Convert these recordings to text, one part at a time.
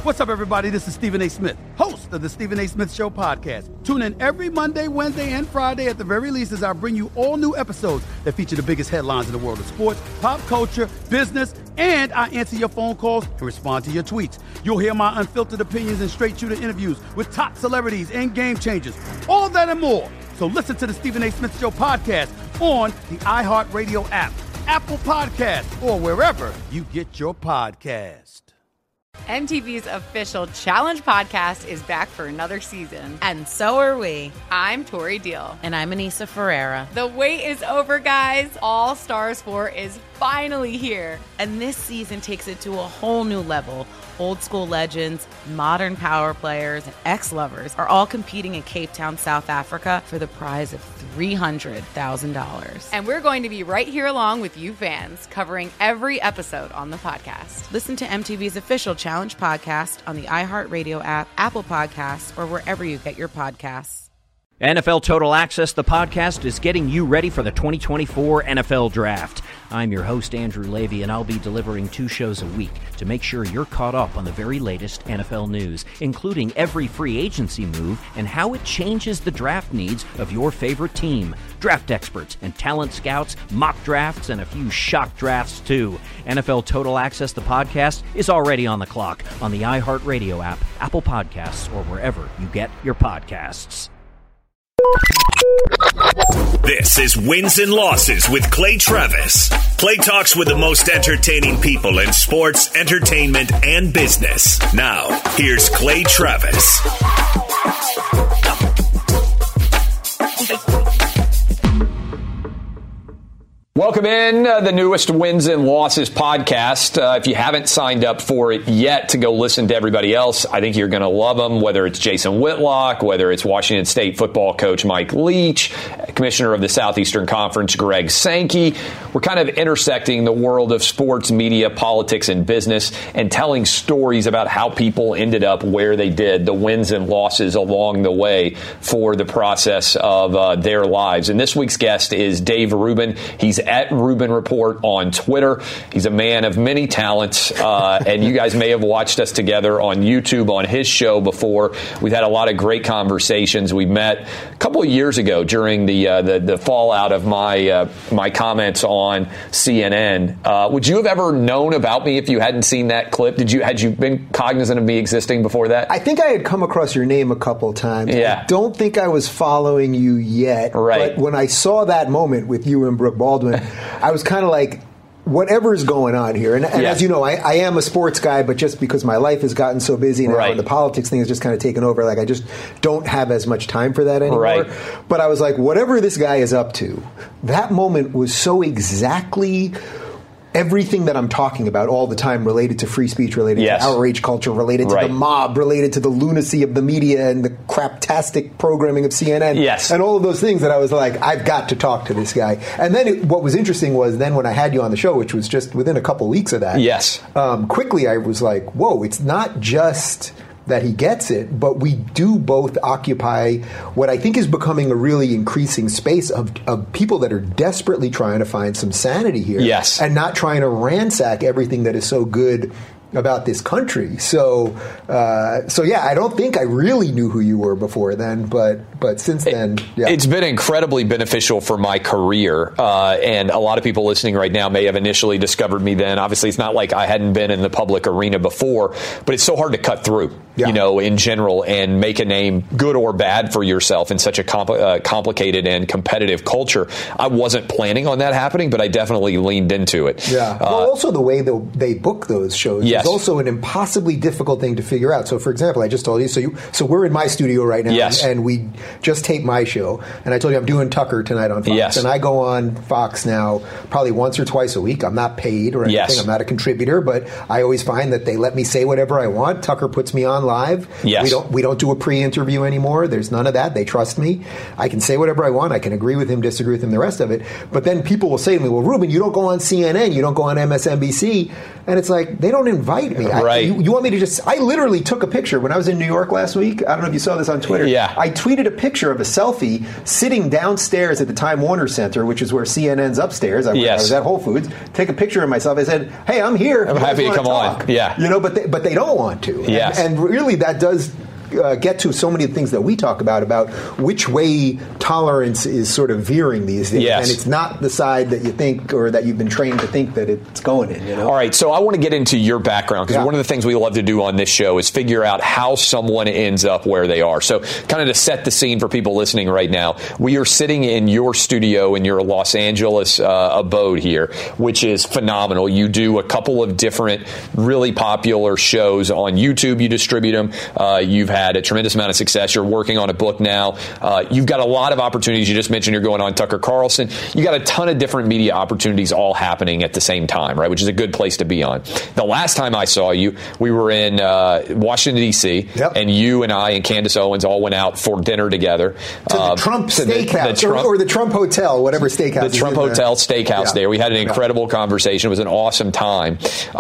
What's up, everybody? This is Stephen A. Smith, host of the Stephen A. Smith Show podcast. Tune in every Monday, Wednesday, and Friday at the very least as I bring you all new episodes that feature the biggest headlines in the world of sports, pop culture, business, and I answer your phone calls and respond to your tweets. You'll hear my unfiltered opinions and straight-shooter interviews with top celebrities and game changers. All that and more. So listen to the Stephen A. Smith Show podcast on the iHeartRadio app, Apple Podcasts, or wherever you get your podcast. MTV's official Challenge podcast is back for another season. And so are we. I'm Tori Deal. And I'm Anissa Ferreira. The wait is over, guys. All Stars 4 is finally here. And this season takes it to a whole new level. Old school legends, modern power players, and ex-lovers are all competing in Cape Town, South Africa for the prize of $300,000. And we're going to be right here along with you fans, covering every episode on the podcast. Listen to MTV's official Challenge podcast on the iHeartRadio app, Apple Podcasts, or wherever you get your podcasts. NFL Total Access, the podcast, is getting you ready for the 2024 NFL Draft. I'm your host, Andrew Levy, and I'll be delivering 2 shows a week to make sure you're caught up on the very latest NFL news, including every free agency move and how it changes the draft needs of your favorite team. Draft experts and talent scouts, mock drafts, and a few shock drafts, too. NFL Total Access, the podcast, is already on the clock on the iHeartRadio app, Apple Podcasts, or wherever you get your podcasts. This is Wins and Losses with Clay Travis. Clay talks with the most entertaining people in sports, entertainment, and business. Now, here's Clay Travis. Welcome in the newest Wins and Losses podcast. If you haven't signed up for it yet to go listen to everybody else, I think you're going to love them, whether it's Jason Whitlock, whether it's Washington State football coach Mike Leach, commissioner of the Southeastern Conference Greg Sankey. We're kind of intersecting the world of sports, media, politics, and business and telling stories about how people ended up where they did, the wins and losses along the way for the process of their lives. And this week's guest is Dave Rubin. He's at Rubin Report on Twitter. He's a man of many talents, and you guys may have watched us together on YouTube on his show before. We've had a lot of great conversations. We met a couple of years ago during the fallout of my comments on CNN. Would you have ever known about me if you hadn't seen that clip? Had you been cognizant of me existing before that? I think I had come across your name a couple times. Yeah. I don't think I was following you yet. Right. But when I saw that moment with you and Brooke Baldwin, I was kind of like, whatever's going on here. And as you know, I am a sports guy, but just because my life has gotten so busy now and the politics thing has just kind of taken over, like I just don't have as much time for that anymore. Right. But I was like, whatever this guy is up to, that moment was so exactly everything that I'm talking about all the time related to free speech, related to outrage culture, related to the mob, related to the lunacy of the media and the craptastic programming of CNN, and all of those things that I was like, I've got to talk to this guy. And then what was interesting was then when I had you on the show, which was just within a couple weeks of that, quickly I was like, whoa, it's not just that he gets it, but we do both occupy what I think is becoming a really increasing space of people that are desperately trying to find some sanity here. Yes. And not trying to ransack everything that is so good about this country. So yeah, I don't think I really knew who you were before then, but since then, It's been incredibly beneficial for my career, and a lot of people listening right now may have initially discovered me then. Obviously, it's not like I hadn't been in the public arena before, but it's so hard to cut through, you know, in general, and make a name, good or bad, for yourself in such a complicated and competitive culture. I wasn't planning on that happening, but I definitely leaned into it. Yeah. Well, also the way they book those shows is also an impossibly difficult thing to figure out. So, for example, I just told you, so we're in my studio right now, and we just taped my show, and I told you I'm doing Tucker tonight on Fox, and I go on Fox now probably once or twice a week. I'm not paid or anything. I'm not a contributor, but I always find that they let me say whatever I want. Tucker puts me on live. We don't do a pre-interview anymore. There's none of that. They trust me. I can say whatever I want. I can agree with him, disagree with him, the rest of it. But then people will say to me, well, Rubin, you don't go on CNN, you don't go on MSNBC. And it's like, they don't invite invite me. Right. You want me to just... I literally took a picture when I was in New York last week. I don't know if you saw this on Twitter. Yeah. I tweeted a picture of a selfie sitting downstairs at the Time Warner Center, which is where CNN's upstairs. I was at Whole Foods. Take a picture of myself. I said, hey, I'm here. I'm happy to come on. Yeah. You know, but they don't want to. Yes. And really that does... get to so many of the things that we talk about which way tolerance is sort of veering these days. Yes. And it's not the side that you think or that you've been trained to think that it's going in. You know? All right, so I want to get into your background because one of the things we love to do on this show is figure out how someone ends up where they are. So kind of to set the scene for people listening right now, we are sitting in your studio in your Los Angeles abode here, which is phenomenal. You do a couple of different really popular shows on YouTube. You distribute them. You've had a tremendous amount of success. You're working on a book now. You've got a lot of opportunities. You just mentioned you're going on Tucker Carlson. You got a ton of different media opportunities all happening at the same time, right? Which is a good place to be on. The last time I saw you, we were in Washington, D.C., and you and I and Candace Owens all went out for dinner together. To the Trump Steakhouse, or the Trump Hotel, whatever steakhouse. The Trump Hotel Steakhouse there. We had an incredible conversation. It was an awesome time.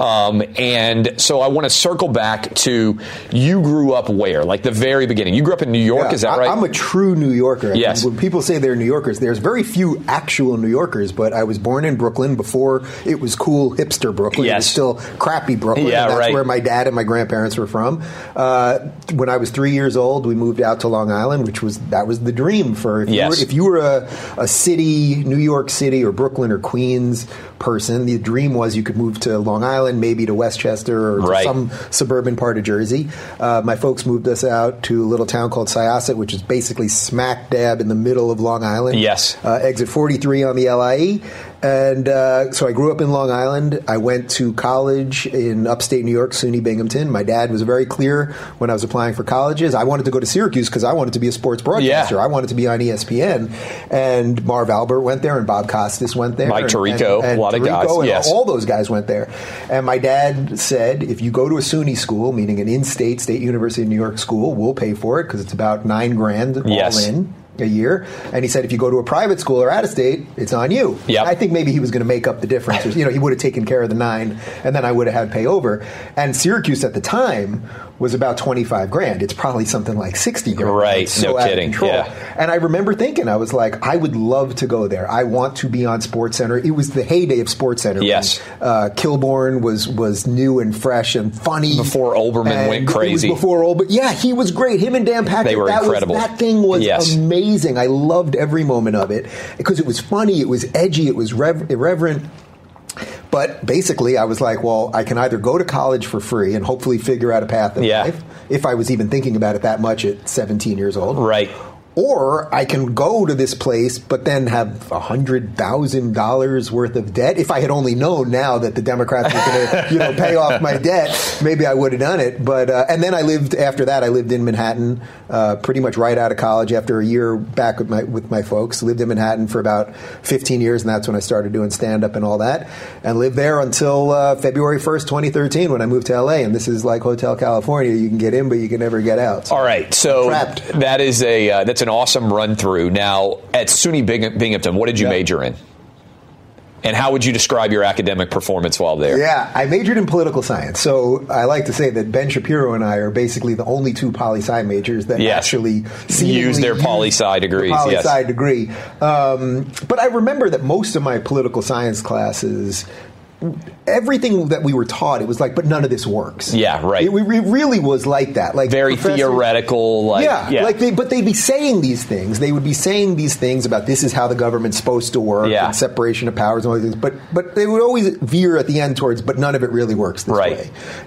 And so I want to circle back to you grew up where? Like the very beginning. You grew up in New York, is that right? I'm a true New Yorker. Yes. When people say they're New Yorkers, there's very few actual New Yorkers, but I was born in Brooklyn before it was cool hipster Brooklyn. Yes. It was still crappy Brooklyn. Yeah, and that's right. where my dad and my grandparents were from. When I was 3 years old, we moved out to Long Island, that was the dream for if you were a city, New York City or Brooklyn or Queens person, the dream was you could move to Long Island, maybe to Westchester or to some suburban part of Jersey. My folks moved us out to a little town called Syosset, which is basically smack dab in the middle of Long Island. Yes. Exit 43 on the LIE. And so I grew up in Long Island. I went to college in upstate New York, SUNY Binghamton. My dad was very clear when I was applying for colleges. I wanted to go to Syracuse because I wanted to be a sports broadcaster. I wanted to be on ESPN. And Marv Albert went there, and Bob Costas went there. Mike Tirico, a lot of guys. And all those guys went there. And my dad said, if you go to a SUNY school, meaning an in-state, State University of New York school, we'll pay for it because it's about $9,000 all in a year. And he said, if you go to a private school or out of state, it's on you. Yep. I think maybe he was going to make up the difference. He would have taken care of the $9,000, and then I would have had to pay over. And Syracuse at the time was about $25,000. It's probably something like $60,000. Right, so no kidding. Yeah. And I remember thinking, I was like, I would love to go there. I want to be on SportsCenter. It was the heyday of SportsCenter. Yes. Kilborn was new and fresh and funny. Before Olbermann went crazy. It was before Olbermann. Yeah, he was great. Him and Dan Patrick. They were incredible. That thing was amazing. I loved every moment of it because it was funny, it was edgy, it was irreverent. But basically, I was like, well, I can either go to college for free and hopefully figure out a path in life, if I was even thinking about it that much at 17 years old. Right. Or I can go to this place, but then have $100,000 worth of debt. If I had only known now that the Democrats were going to, pay off my debt, maybe I would have done it. But and then I lived in Manhattan, pretty much right out of college. After a year back with my folks, lived in Manhattan for about 15 years, and that's when I started doing stand up and all that, and lived there until February 1st, 2013, when I moved to LA. And this is like Hotel California; you can get in, but you can never get out. So all right, so that is that's an awesome run through. Now, at SUNY Binghamton, what did you major in? And how would you describe your academic performance while there? Yeah, I majored in political science. So I like to say that Ben Shapiro and I are basically the only two poli-sci majors that actually use their poli-sci degrees. Poli-sci degree. But I remember that most of my political science classes, everything that we were taught, it was like, but none of this works. Yeah, right. It really was like that. Like very theoretical. But they'd be saying these things. They would be saying these things about this is how the government's supposed to work and separation of powers and all these things. But they would always veer at the end towards, but none of it really works this way.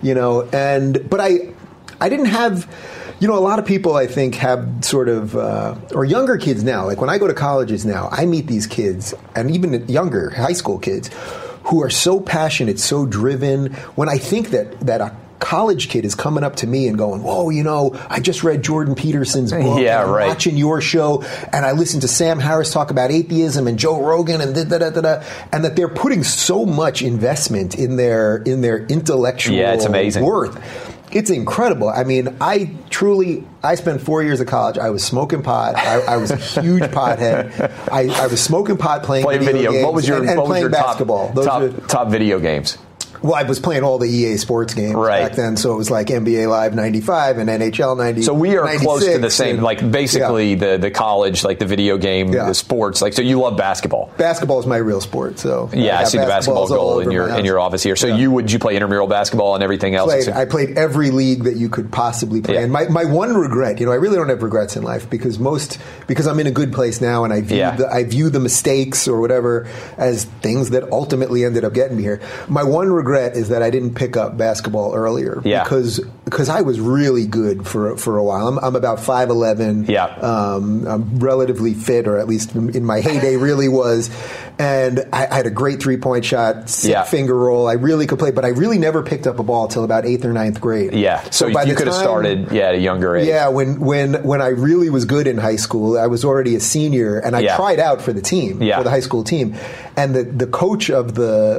But I didn't have. A lot of people, I think, have sort of, or younger kids now. Like when I go to colleges now, I meet these kids, and even younger high school kids, who are so passionate, so driven. When I think that a college kid is coming up to me and going, whoa, I just read Jordan Peterson's book, and I'm watching your show, and I listened to Sam Harris talk about atheism and Joe Rogan and and that they're putting so much investment in their intellectual it's amazing. Worth. It's incredible. I mean, I spent 4 years of college. I was smoking pot. I was a huge pothead. I was smoking pot, playing video games, What was your playing basketball. Top video games? Well, I was playing all the EA Sports games back then, so it was like NBA Live 95 and NHL 90. So we are close to the same, like basically the college, like the video game, the sports. Like, so you love basketball. Basketball is my real sport. So I see the basketball goal in your office here. So would you play intramural basketball and everything else? I played every league that you could possibly play. And my one regret, I really don't have regrets in life because I'm in a good place now, and I view the mistakes or whatever as things that ultimately ended up getting me here. My one regret is that I didn't pick up basketball earlier because I was really good for a while. I'm about 5'11". I'm relatively fit, or at least in my heyday really was. And I had a great 3-point shot, sick finger roll. I really could play, but I really never picked up a ball till about 8th or 9th grade. So you could have started at a younger age. When I really was good in high school, I was already a senior, and I tried out for the team, for the high school team. And the coach of the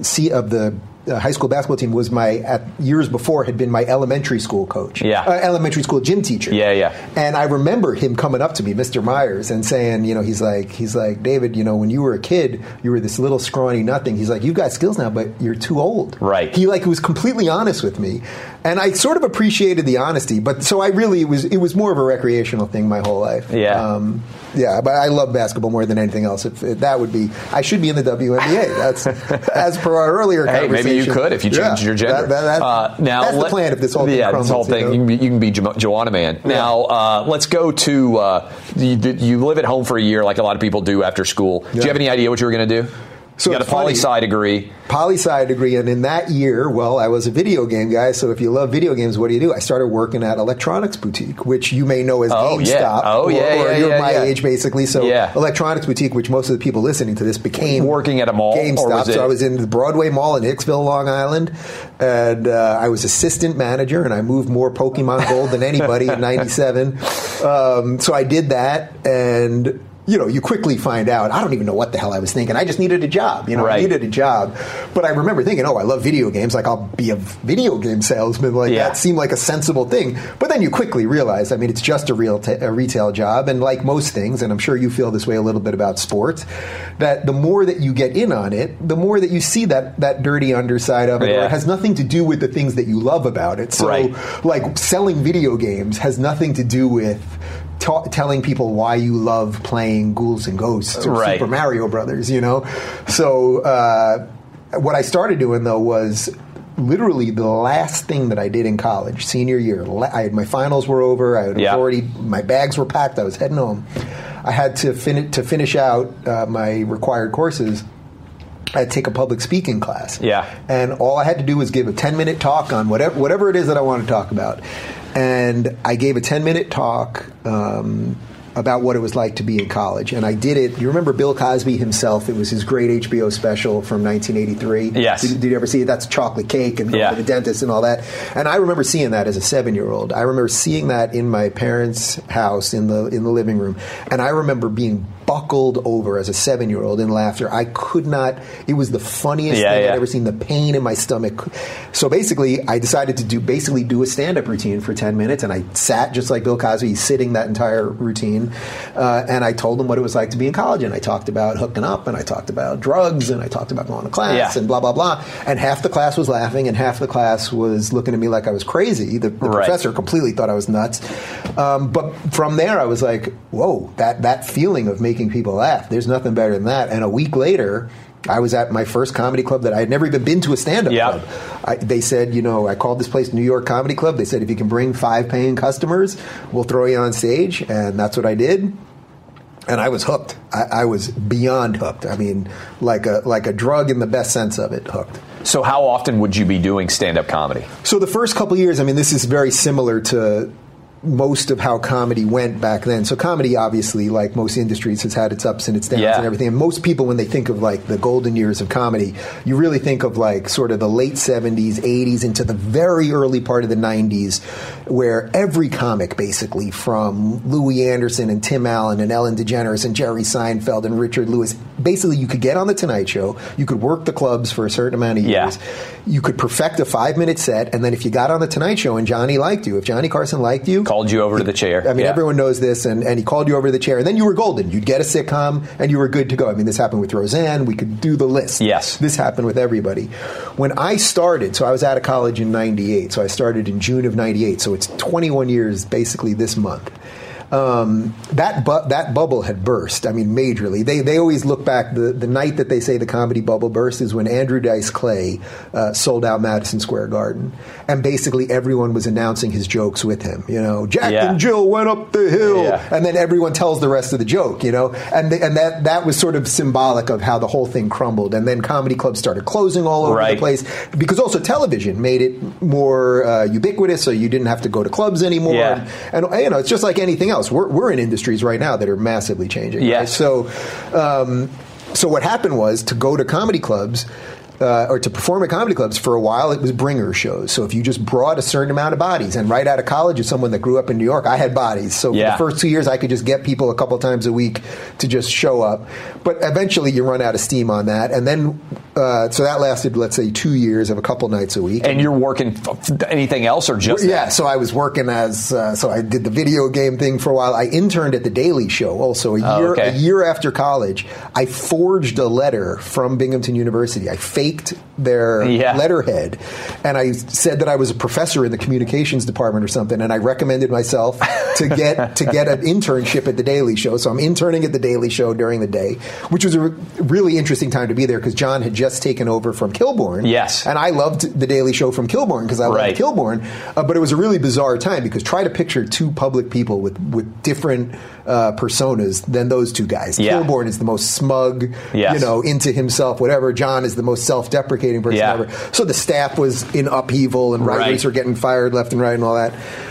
high school basketball team was years before had been my elementary school coach, elementary school gym teacher. And I remember him coming up to me, Mr. Myers, and saying, he's like, David, when you were a kid, you were this little scrawny nothing. He's like, you've got skills now, but you're too old. He was completely honest with me, and I sort of appreciated the honesty. But so it was more of a recreational thing my whole life. But I love basketball more than anything else. I should be in the WNBA. That's as per our earlier conversation. Maybe you could if you changed your gender. That's the plan if this whole thing crumbles. This whole thing. You can be Joanna Man. Now, let's go to, you live at home for a year like a lot of people do after school. Do you have any idea what you were going to do? So you got a poli-sci degree. Poli-sci degree, and in that year, I was a video game guy, so if you love video games, what do? I started working at Electronics Boutique, which you may know as GameStop. You're my age, basically. So Electronics Boutique, which most of the people listening to this became working at a mall. GameStop. So I was in the Broadway Mall in Hicksville, Long Island, and I was assistant manager, and I moved more Pokemon Gold than anybody in '97. So I did that, and you quickly find out, I don't even know what the hell I was thinking. I just needed a job. I needed a job. But I remember thinking, I love video games. Like, I'll be a video game salesman. That seemed like a sensible thing. But then you quickly realize, it's just a retail job. And like most things, and I'm sure you feel this way a little bit about sports, that the more that you get in on it, the more that you see that dirty underside of it. Or it has nothing to do with the things that you love about it. So, like, selling video games has nothing to do with telling people why you love playing Ghouls and Ghosts or Super Mario Brothers, So what I started doing, though, was literally the last thing that I did in college, senior year. My finals were over. My bags were packed. I was heading home. I had to finish out my required courses. I had to take a public speaking class. And all I had to do was give a 10-minute talk on whatever it is that I want to talk about. And I gave a 10-minute talk about what it was like to be in college. And I did it. You remember Bill Cosby himself? It was his great HBO special from 1983. Yes. Did you ever see it? That's Chocolate Cake and the dentist and all that. And I remember seeing that as a 7-year-old. I remember seeing that in my parents' house in the living room. And I remember being buckled over as a 7-year-old in laughter. I could not. It was the funniest thing I'd ever seen. The pain in my stomach. So basically, I decided to do a stand-up routine for 10 minutes, and I sat just like Bill Cosby, sitting that entire routine, and I told them what it was like to be in college, and I talked about hooking up, and I talked about drugs, and I talked about going to class, and blah, blah, blah. And half the class was laughing, and half the class was looking at me like I was crazy. The professor completely thought I was nuts. But from there, I was like, whoa, that feeling of making people laugh, there's nothing better than that. And a week later, I was at my first comedy club that I had never even been to a stand-up club. They said, I called this place New York Comedy Club. They said, if you can bring 5 paying customers, we'll throw you on stage. And that's what I did. And I was hooked. I was beyond hooked. Like a drug in the best sense of it, hooked. So how often would you be doing stand-up comedy? So the first couple years, this is very similar to most of how comedy went back then. So comedy, obviously, like most industries, has had its ups and its downs and everything. And most people, when they think of like the golden years of comedy, you really think of like sort of the late 70s, 80s into the very early part of the 90s, where every comic, basically, from Louis Anderson and Tim Allen and Ellen DeGeneres and Jerry Seinfeld and Richard Lewis, basically you could get on the Tonight Show, you could work the clubs for a certain amount of years, you could perfect a 5-minute set, and then if you got on the Tonight Show and Johnny liked you, if Johnny Carson liked you, called you over to the chair. I mean, everyone knows this, and he called you over to the chair, and then you were golden. You'd get a sitcom, and you were good to go. I mean, this happened with Roseanne. We could do the list. Yes. This happened with everybody. When I started, so I was out of college in 98, so I started in June of 98, so it's 21 years basically this month. That bubble had burst. I mean, majorly. They always look back. The night that they say the comedy bubble burst is when Andrew Dice Clay sold out Madison Square Garden, and basically everyone was announcing his jokes with him. You know, Jack and Jill went up the hill, and then everyone tells the rest of the joke. You know, and that was sort of symbolic of how the whole thing crumbled. And then comedy clubs started closing all over the place because also television made it more ubiquitous, so you didn't have to go to clubs anymore. Yeah. And you know, it's just like anything else. We're in industries right now that are massively changing. Yes. Right? So what happened was to go to comedy clubs or to perform at comedy clubs for a while, it was bringer shows. So if you just brought a certain amount of bodies, and right out of college, as someone that grew up in New York, I had bodies. So for the first 2 years, I could just get people a couple times a week to just show up. But eventually, you run out of steam on that, and then so that lasted, let's say, 2 years of a couple nights a week. And you're working anything else or just that? So I was working as so I did the video game thing for a while. I interned at the Daily Show also a year after college. I forged a letter from Binghamton University. I faked their letterhead, and I said that I was a professor in the communications department or something, and I recommended myself to get an internship at the Daily Show. So I'm interning at the Daily Show during the day, which was a really interesting time to be there because John had just taken over from Kilborn. Yes. And I loved the Daily Show from Kilborn because I loved Kilborn, but it was a really bizarre time because try to picture two public people with different personas than those two guys. Kilborn is the most smug, you know, into himself, whatever. John is the most self-deprecating person ever. So the staff was in upheaval and writers were getting fired left and right and all that.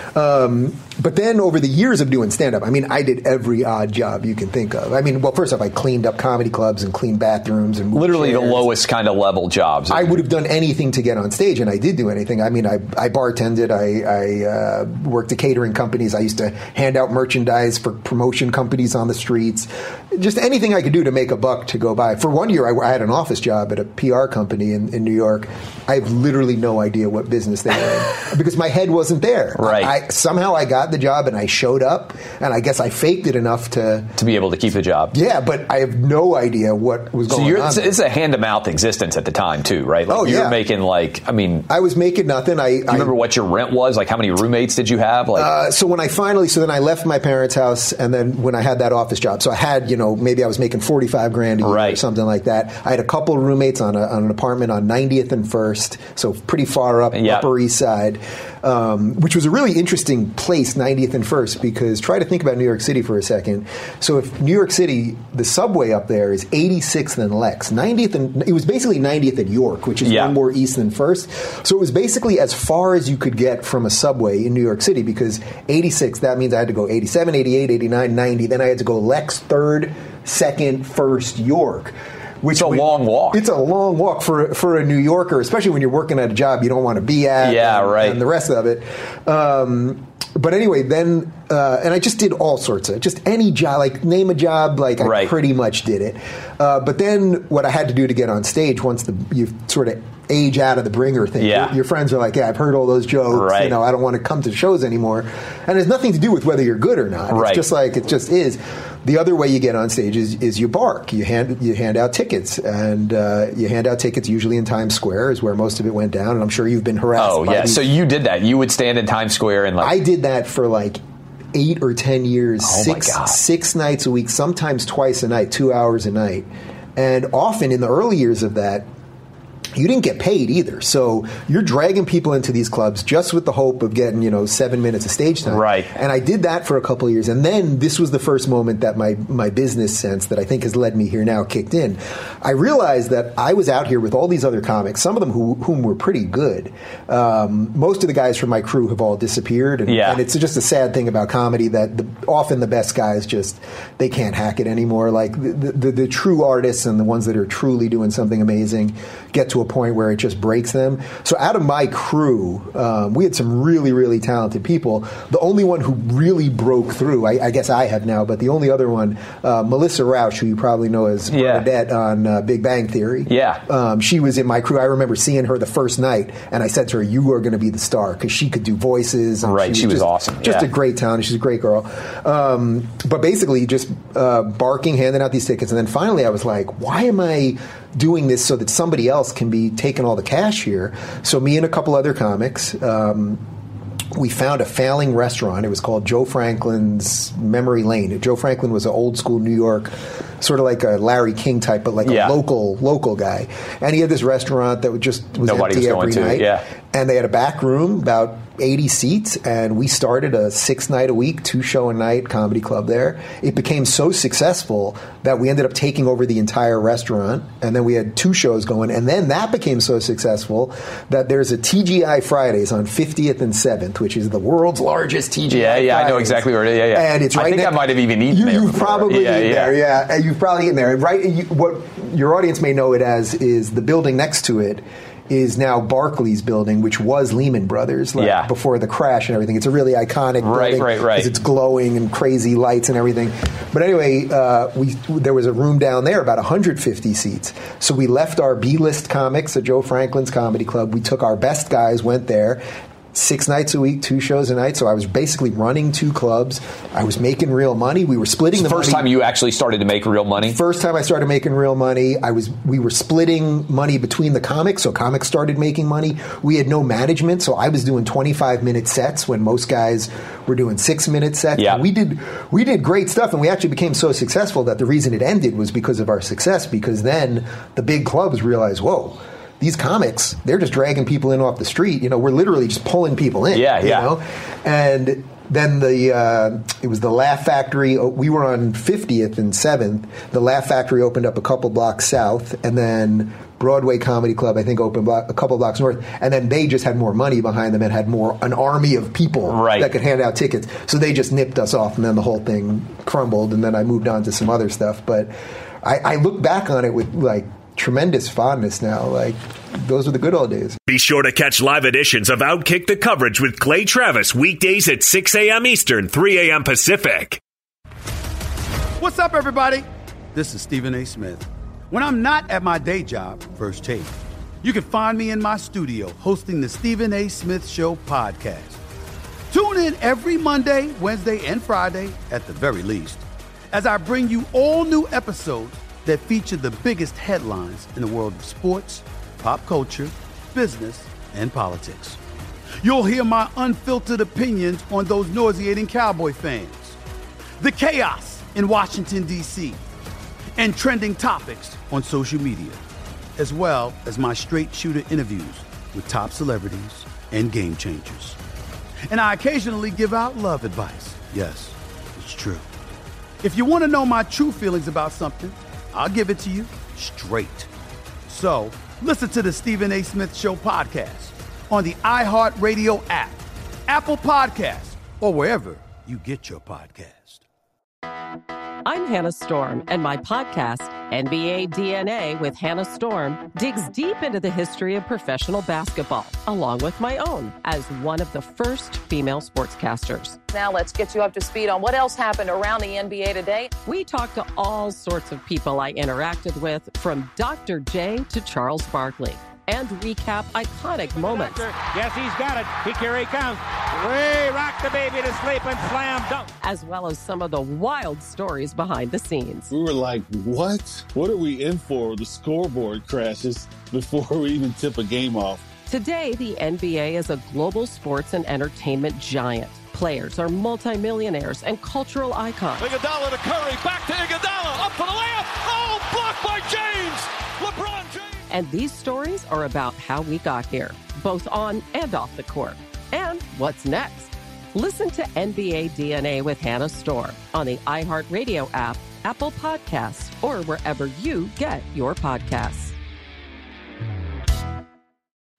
But then over the years of doing stand-up, I mean, I did every odd job you can think of. I mean, well, first off, I cleaned up comedy clubs and cleaned bathrooms and literally the lowest kind of level jobs. I would have done anything to get on stage, and I did do anything. I mean, I bartended. I worked at catering companies. I used to hand out merchandise for promotion companies on the streets. Just anything I could do to make a buck to go by. For 1 year, I had an office job at a PR company in New York. I have literally no idea what business they were in because my head wasn't there. Right. Somehow I got the job and I showed up, and I guess I faked it enough to be able to keep the job. Yeah, but I have no idea what was going on. It's a hand-to-mouth existence at the time, too, right? Like you're making, like, I mean... I was making nothing. Do you remember what your rent was? Like, how many roommates did you have? Like, so then I left my parents' house, and then when I had that office job, so I had, you know, maybe I was making $45,000 a year or something like that. I had a couple of roommates on an apartment on 90th and 1st, so pretty far up, Upper East Side, which was a really interesting place, 90th and 1st, because try to think about New York City for a second. So if New York City, the subway up there is 86th and Lex. 90th and it was basically 90th at York, which is one more east than 1st. So it was basically as far as you could get from a subway in New York City, because 86, that means I had to go 87, 88, 89, 90. Then I had to go Lex, 3rd, 2nd, 1st, York. It's a long walk. It's a long walk for a New Yorker, especially when you're working at a job you don't want to be at. And the rest of it. But anyway, then, and I just did all sorts of, just any job, like name a job, like I pretty much did it. But then what I had to do to get on stage, once you sort of age out of the bringer thing, your friends are like, I've heard all those jokes, you know, I don't want to come to shows anymore. And it has nothing to do with whether you're good or not. It's just like, it just is. The other way you get on stage is you bark. You hand out tickets, and you hand out tickets usually in Times Square is where most of it went down. And I'm sure you've been harassed. So you did that. You would stand in Times Square and I did that for like 8 or 10 years, six nights a week, sometimes twice a night, 2 hours a night, and often in the early years of that, you didn't get paid either. So you're dragging people into these clubs just with the hope of getting, 7 minutes of stage time. Right. And I did that for a couple of years. And then this was the first moment that my business sense that I think has led me here now kicked in. I realized that I was out here with all these other comics, some of them whom were pretty good. Most of the guys from my crew have all disappeared. And it's just a sad thing about comedy that often the best guys they can't hack it anymore. Like the true artists and the ones that are truly doing something amazing get to a a point where it just breaks them. So out of my crew, we had some really, really talented people. The only one who really broke through, I guess I have now, but the only other one, Melissa Rauch, who you probably know as Bernadette on Big Bang Theory. Yeah. She was in my crew. I remember seeing her the first night, and I said to her, you are going to be the star, because she could do voices. Right, she was awesome. Just a great talent. She's a great girl. But basically, just barking, handing out these tickets. And then finally, I was like, why am I doing this so that somebody else can be taking all the cash here? So me and a couple other comics, we found a failing restaurant. It was called Joe Franklin's Memory Lane. Joe Franklin was an old school New York, sort of like a Larry King type, but like a local guy. And he had this restaurant that was empty every night. And they had a back room, about 80 seats, and we started a 6-night-a-week, 2-show-a-night comedy club there. It became so successful that we ended up taking over the entire restaurant, and then we had 2 shows going, and then that became so successful that there's a TGI Fridays on 50th and 7th, which is the world's largest TGI Fridays. I know exactly where it is. And it's right I might have even eaten there. You've probably eaten there, You've probably eaten there. Right? What your audience may know it as is the building next to it is now Barclays building, which was Lehman Brothers before the crash and everything. It's a really iconic building because it's glowing and crazy lights and everything. But anyway, there was a room down there, about 150 seats. So we left our B-list comics at Joe Franklin's Comedy Club. We took our best guys, went there. 6 nights a week, 2 shows a night. So I was basically running 2 clubs. I was making real money. We were splitting the money. First time you actually started to make real money? First time I started making real money. We were splitting money between the comics, so comics started making money. We had no management, so I was doing 25-minute sets when most guys were doing 6-minute sets. Yeah. And we did great stuff, and we actually became so successful that the reason it ended was because of our success, because then the big clubs realized, whoa, these comics, they're just dragging people in off the street. We're literally just pulling people in. You know? And then it was the Laugh Factory. We were on 50th and 7th. The Laugh Factory opened up a couple blocks south, and then Broadway Comedy Club, I think, opened a couple blocks north. And then they just had more money behind them and had an army of people that could hand out tickets. So they just nipped us off, and then the whole thing crumbled, and then I moved on to some other stuff. But I look back on it with, tremendous fondness now. Those were the good old days. Be sure to catch live editions of Outkick the Coverage with Clay Travis weekdays at 6 a.m. Eastern, 3 a.m. Pacific. What's up, everybody? This is Stephen A. Smith. When I'm not at my day job, First Take, you can find me in my studio hosting the Stephen A. Smith Show podcast. Tune in every Monday, Wednesday, and Friday, at the very least, as I bring you all new episodes that feature the biggest headlines in the world of sports, pop culture, business, and politics. You'll hear my unfiltered opinions on those nauseating Cowboy fans, the chaos in Washington, D.C., and trending topics on social media, as well as my straight shooter interviews with top celebrities and game changers. And I occasionally give out love advice. Yes, it's true. If you want to know my true feelings about something, I'll give it to you straight. So, listen to the Stephen A. Smith Show podcast on the iHeartRadio app, Apple Podcasts, or wherever you get your podcast. I'm Hannah Storm, and my podcast, NBA DNA with Hannah Storm, digs deep into the history of professional basketball, along with my own, as one of the first female sportscasters. Now let's get you up to speed on what else happened around the NBA today. We talked to all sorts of people I interacted with, from Dr. J to Charles Barkley, and recap iconic moments. Yes, he's got it. Here he comes. Way rock the baby to sleep and slam dunk. As well as some of the wild stories behind the scenes. We were like, what? What are we in for? The scoreboard crashes before we even tip a game off. Today, the NBA is a global sports and entertainment giant. Players are multimillionaires and cultural icons. Iguodala to Curry, back to Iguodala, up for the layup. Oh, blocked by James. LeBron James. And these stories are about how we got here, both on and off the court. And what's next? Listen to NBA DNA with Hannah Storm on the iHeartRadio app, Apple Podcasts, or wherever you get your podcasts.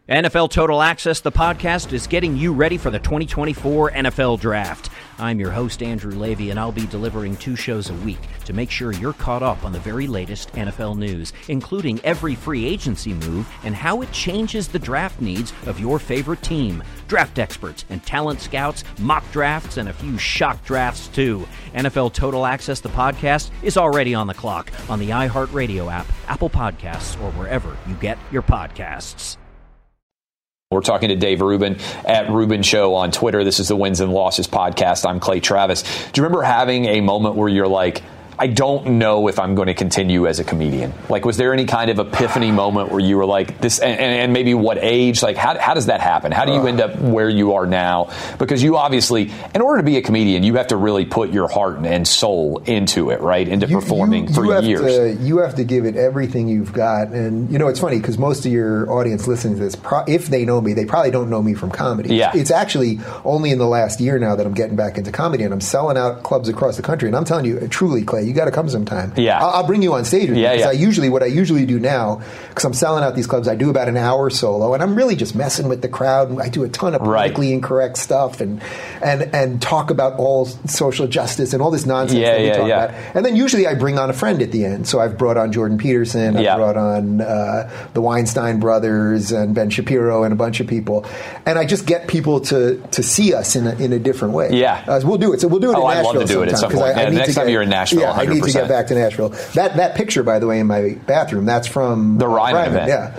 NFL Total Access, the podcast, is getting you ready for the 2024 NFL Draft. I'm your host, Andrew Levy, and I'll be delivering 2 shows a week to make sure you're caught up on the very latest NFL news, including every free agency move and how it changes the draft needs of your favorite team. Draft experts and talent scouts, mock drafts, and a few shock drafts, too. NFL Total Access, the podcast, is already on the clock on the iHeartRadio app, Apple Podcasts, or wherever you get your podcasts. We're talking to Dave Rubin at Rubin Show on Twitter. This is the Wins and Losses podcast. I'm Clay Travis. Do you remember having a moment where you're like, I don't know if I'm going to continue as a comedian? Like, was there any kind of epiphany moment where you were like this, and maybe what age? Like, how does that happen? How do you end up where you are now? Because you obviously, in order to be a comedian, you have to really put your heart and soul into it, right? Into performing for years. You have to give it everything you've got. And, you know, it's funny because most of your audience listening to this, if they know me, they probably don't know me from comedy. Yeah. It's actually only in the last year now that I'm getting back into comedy, and I'm selling out clubs across the country. And I'm telling you, truly, Clay, you got to come sometime. Yeah, I'll bring you on stage with me, because what I usually do now, because I'm selling out these clubs, I do about an hour solo, and I'm really just messing with the crowd. I do a ton of politically incorrect stuff and talk about all social justice and all this nonsense that we talk about. And then usually I bring on a friend at the end. So I've brought on Jordan Peterson, I've brought on the Weinstein brothers and Ben Shapiro and a bunch of people, and I just get people to see us in a different way. Yeah, we'll do it. So we'll do it in Nashville. I'd love to do it at some point. Next time you're in Nashville, 100%. I need to get back to Nashville. That picture, by the way, in my bathroom, that's from the Ryman event.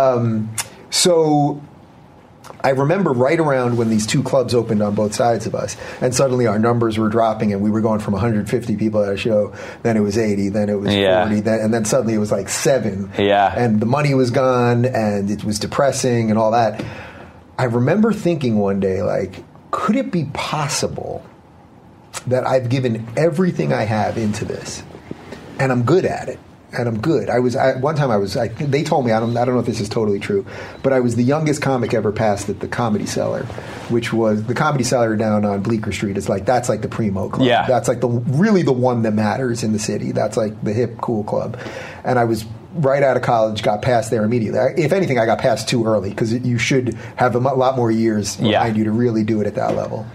So I remember right around when these 2 clubs opened on both sides of us, and suddenly our numbers were dropping, and we were going from 150 people at a show, then it was 80, then it was 40, and then suddenly it was like 7. And the money was gone, and it was depressing and all that. I remember thinking one day, like, could it be possible that I've given everything I have into this, and I'm good at it, and I'm good. One time they told me, I don't know if this is totally true, but I was the youngest comic ever passed at the Comedy Cellar, which was the Comedy Cellar down on Bleecker Street. That's like the primo club. Yeah. That's like really the one that matters in the city. That's like the hip, cool club. And I was right out of college, got passed there immediately. If anything, I got passed too early, because you should have a lot more years behind you to really do it at that level.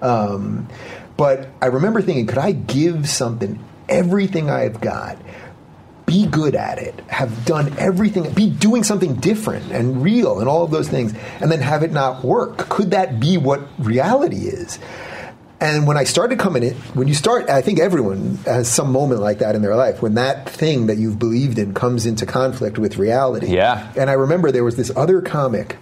But I remember thinking, could I give something, everything I've got, be good at it, have done everything, be doing something different and real and all of those things, and then have it not work? Could that be what reality is? And when I started coming in, I think everyone has some moment like that in their life, when that thing that you've believed in comes into conflict with reality. Yeah. And I remember there was this other comic.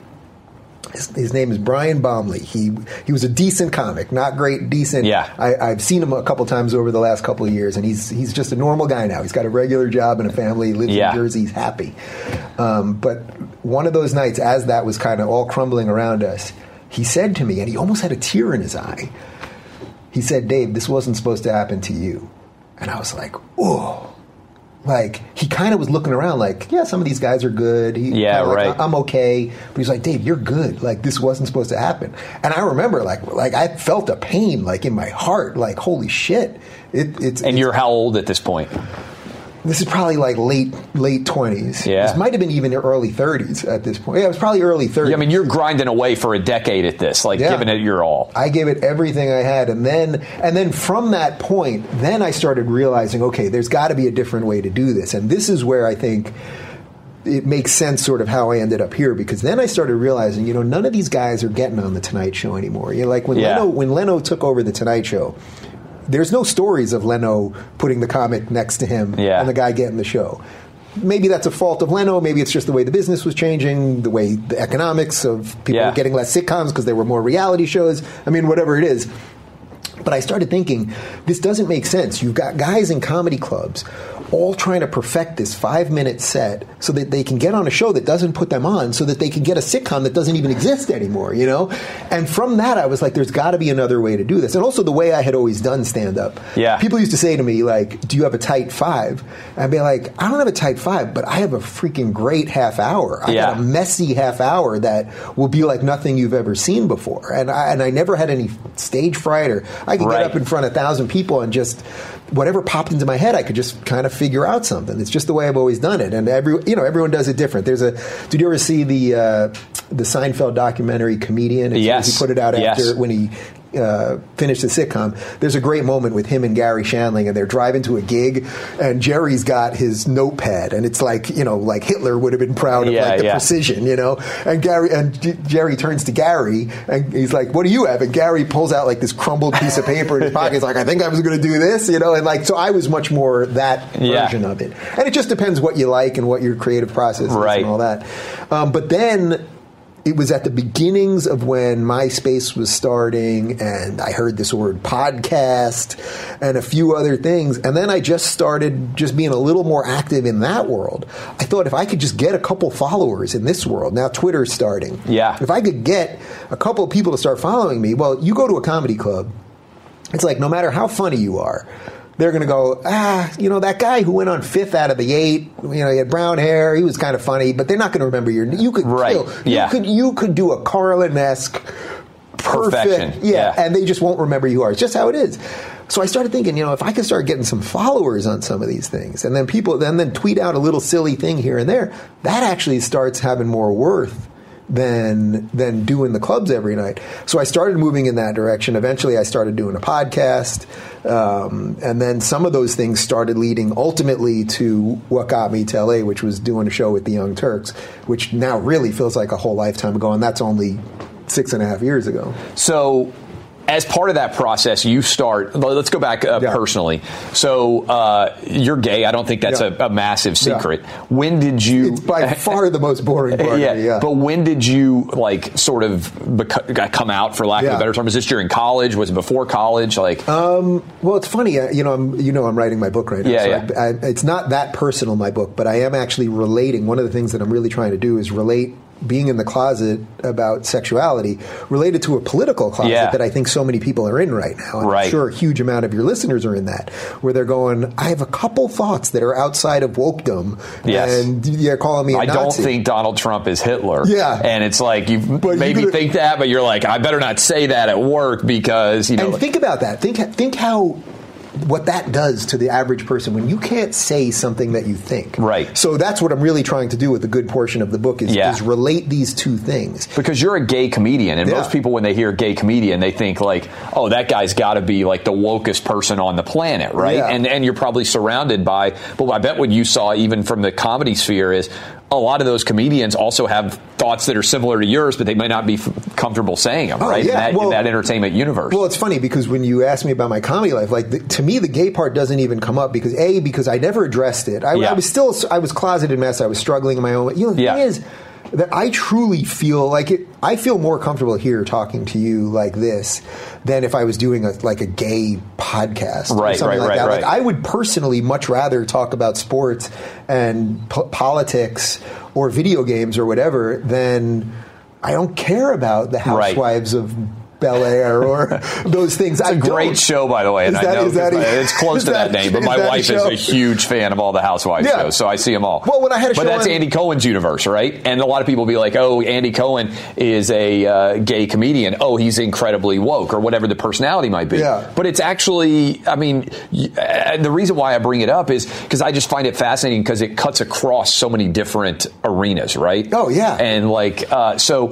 His name is Brian Baumley. He was a decent comic, not great, decent. Yeah. I've seen him a couple times over the last couple of years, and he's just a normal guy now. He's got a regular job and a family. He lives in Jersey. He's happy. But one of those nights, as that was kind of all crumbling around us, he said to me, and he almost had a tear in his eye, he said, "Dave, this wasn't supposed to happen to you." And I was like, "Whoa." Like, he kind of was looking around like, yeah, some of these guys are good. I'm okay. But he's like, "Dave, you're good. Like, this wasn't supposed to happen." And I remember, like I felt a pain, like, in my heart. Like, holy shit. You're how old at this point? This is probably like late 20s. Yeah. This might have been even early 30s at this point. Yeah, it was probably early 30s. Yeah, I mean, you're grinding away for a decade at this, giving it your all. I gave it everything I had, and then from that point, then I started realizing, okay, there's got to be a different way to do this, and this is where I think it makes sense, sort of how I ended up here, because then I started realizing, none of these guys are getting on the Tonight Show anymore. Like when Leno took over the Tonight Show, there's no stories of Leno putting the comic next to him and the guy getting the show. Maybe that's a fault of Leno. Maybe it's just the way the business was changing, the way the economics of people were getting less sitcoms because there were more reality shows. I mean, whatever it is. But I started thinking, this doesn't make sense. You've got guys in comedy clubs all trying to perfect this 5-minute set so that they can get on a show that doesn't put them on, so that they can get a sitcom that doesn't even exist anymore, And from that, I was like, there's got to be another way to do this. And also the way I had always done stand-up. Yeah. People used to say to me, like, do you have a tight 5? And I'd be like, I don't have a tight 5, but I have a freaking great half hour. I got a messy half hour that will be like nothing you've ever seen before. And I never had any stage fright, or I could get up in front of 1,000 people and just whatever popped into my head, I could just kind of figure out something. It's just the way I've always done it, and everyone does it different. Did you ever see the Seinfeld documentary Comedian? Yes, he put it out after when he finished the sitcom. There's a great moment with him and Gary Shandling, and they're driving to a gig, and Jerry's got his notepad, and it's like Hitler would have been proud of the precision, And Jerry turns to Gary, and he's like, "What do you have?" And Gary pulls out like this crumbled piece of paper in his pocket. He's like, "I think I was going to do this," and so I was much more that version of it. And it just depends what you like and what your creative process is and all that. But then it was at the beginnings of when MySpace was starting, and I heard this word podcast and a few other things. And then I just started being a little more active in that world. I thought if I could just get a couple followers in this world, now Twitter's starting. Yeah. If I could get a couple of people to start following me, well, you go to a comedy club, it's like no matter how funny you are, they're going to go, that guy who went on 5th out of the 8, he had brown hair, he was kind of funny, but they're not going to remember your name. You could you could do a Carlin-esque perfect, and they just won't remember who you are. It's just how it is. So I started thinking, if I could start getting some followers on some of these things, and then people then tweet out a little silly thing here and there, that actually starts having more worth than doing the clubs every night. So I started moving in that direction. Eventually I started doing a podcast, and then some of those things started leading ultimately to what got me to LA, which was doing a show with the Young Turks, which now really feels like a whole lifetime ago, and that's only 6.5 years ago. So as part of that process, you start. Let's go back personally. So you're gay. I don't think that's a massive secret. Yeah. When did you? It's by far the most boring part. Yeah. But when did you sort of come out, for lack of a better term? Was this during college? Was it before college? Well, it's funny. I'm writing my book right now. It's not that personal, my book, but I am actually relating. One of the things that I'm really trying to do is relate being in the closet about sexuality related to a political closet that I think so many people are in right now. And I'm sure a huge amount of your listeners are in that, where they're going, I have a couple thoughts that are outside of wokedom, and you're calling me a Nazi. I don't think Donald Trump is Hitler. Yeah. And it's like, you maybe think that, but you're like, I better not say that at work because, And think about that. Think how what that does to the average person when you can't say something that you think. Right. So that's what I'm really trying to do with a good portion of the book is relate these two things. Because you're a gay comedian, and most people, when they hear gay comedian, they think like, oh, that guy's got to be like the wokest person on the planet, right? Yeah. And you're probably surrounded by, but I bet what you saw even from the comedy sphere is a lot of those comedians also have thoughts that are similar to yours, but they might not be comfortable saying them, right? Yeah. In that entertainment universe. Well, it's funny because when you ask me about my comedy life, to me, the gay part doesn't even come up because I never addressed it. I was closeted mess. I was struggling in my own way. The thing is that I truly feel like it. I feel more comfortable here talking to you like this than if I was doing a gay podcast or something like that. Right. Like I would personally much rather talk about sports and politics or video games or whatever than I don't care about the Housewives of Bel Air or those things. It's a great show, by the way, and I know it's close to that name, but my wife is a huge fan of all the Housewives shows, so I see them all. Well, when I had a show, but that's Andy Cohen's universe, right? And a lot of people be like, "Oh, Andy Cohen is a gay comedian. Oh, he's incredibly woke," or whatever the personality might be. Yeah. But it's actually, I mean, the reason why I bring it up is because I just find it fascinating because it cuts across so many different arenas, right? Oh yeah, and so.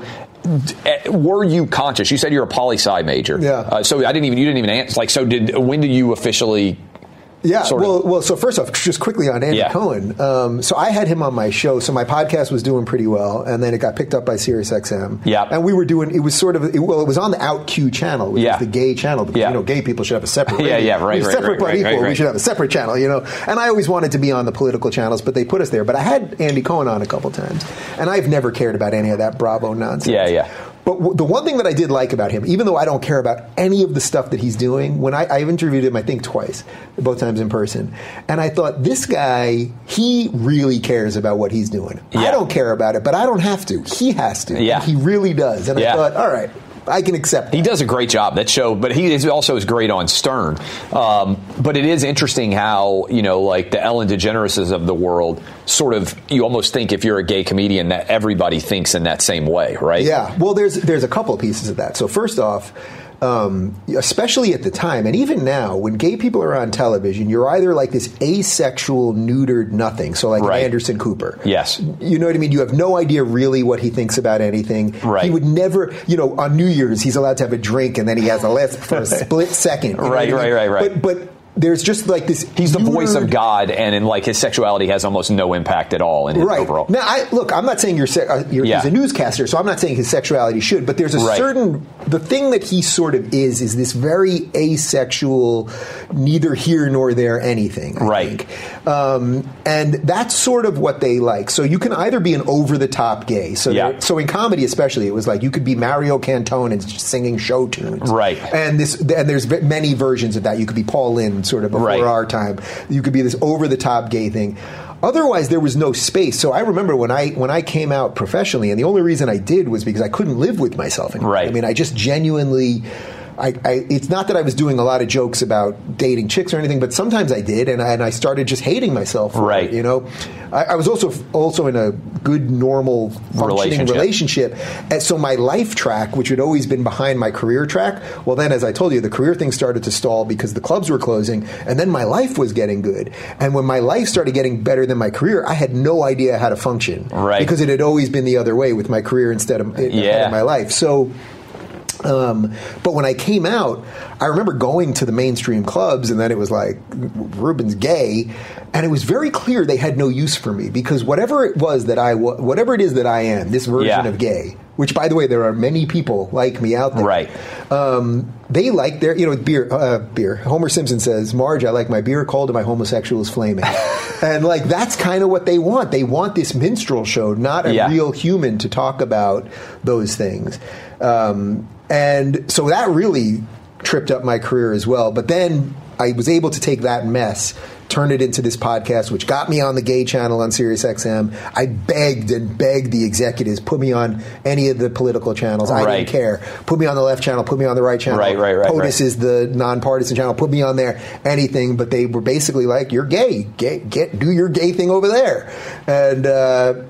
Were you conscious? You said you're a poli-sci major. Yeah. So you didn't even answer. When did you officially? Yeah. So first off, just quickly on Andy Cohen. So I had him on my show. So my podcast was doing pretty well, and then it got picked up by SiriusXM. Yeah. And we were doing. It was it was on the OutQ channel, which is the gay channel. Because, gay people should have a separate. Separate but equal. We should have a separate channel. And I always wanted to be on the political channels, but they put us there. But I had Andy Cohen on a couple times, and I've never cared about any of that Bravo nonsense. Yeah. But the one thing that I did like about him, even though I don't care about any of the stuff that he's doing, when I've interviewed him, I think twice, both times in person, and I thought, this guy, he really cares about what he's doing. Yeah. I don't care about it, but I don't have to. He has to. Yeah. And he really does. And I thought, all right, I can accept that. He does a great job, that show, but he also is great on Stern. But it is interesting how, like the Ellen DeGenereses of the world, sort of, you almost think if you're a gay comedian that everybody thinks in that same way, right? Yeah. Well, there's a couple of pieces of that. So first off, especially at the time, and even now, when gay people are on television, you're either like this asexual, neutered nothing. So like Anderson Cooper. Yes. You know what I mean? You have no idea really what he thinks about anything. Right. He would never, on New Year's, he's allowed to have a drink, and then he has a lisp for a split second. Right. But there's just like this. He's the voice of God, and in like his sexuality has almost no impact at all in his overall. Now, I'm not saying he's a newscaster, so I'm not saying his sexuality should, but there's a certain, the thing that he sort of is this very asexual, neither here nor there anything. I think. And that's sort of what they like. So you can either be an over-the-top gay. So in comedy especially, it was like you could be Mario Cantone and just singing show tunes. Right. And there's many versions of that. You could be Paul Lynde, sort of before our time. You could be this over-the-top gay thing. Otherwise, there was no space. So I remember when I came out professionally, and the only reason I did was because I couldn't live with myself anymore. Right. I mean, I just genuinely... it's not that I was doing a lot of jokes about dating chicks or anything, but sometimes I did, and I started just hating myself for it, I was also in a good, normal, functioning relationship. And so my life track, which had always been behind my career track, well then, as I told you, the career thing started to stall because the clubs were closing, and then my life was getting good. And when my life started getting better than my career, I had no idea how to function. Right. Because it had always been the other way with my career instead of my life. So... but when I came out, I remember going to the mainstream clubs, and then it was like, Ruben's gay, and it was very clear they had no use for me, because whatever it is that I am, this version of gay, which, by the way, there are many people like me out there. Right. They like their, beer. Homer Simpson says, Marge, I like my beer cold and my homosexual is flaming. And like, that's kind of what they want. They want this minstrel show, not a real human to talk about those things. And so that really tripped up my career as well. But then I was able to take that mess, turn it into this podcast, which got me on the gay channel on SiriusXM. I begged the executives, put me on any of the political channels. I didn't care. Put me on the left channel, put me on the right channel. POTUS is the nonpartisan channel. Put me on there, anything. But they were basically like, you're gay. Do your gay thing over there. And...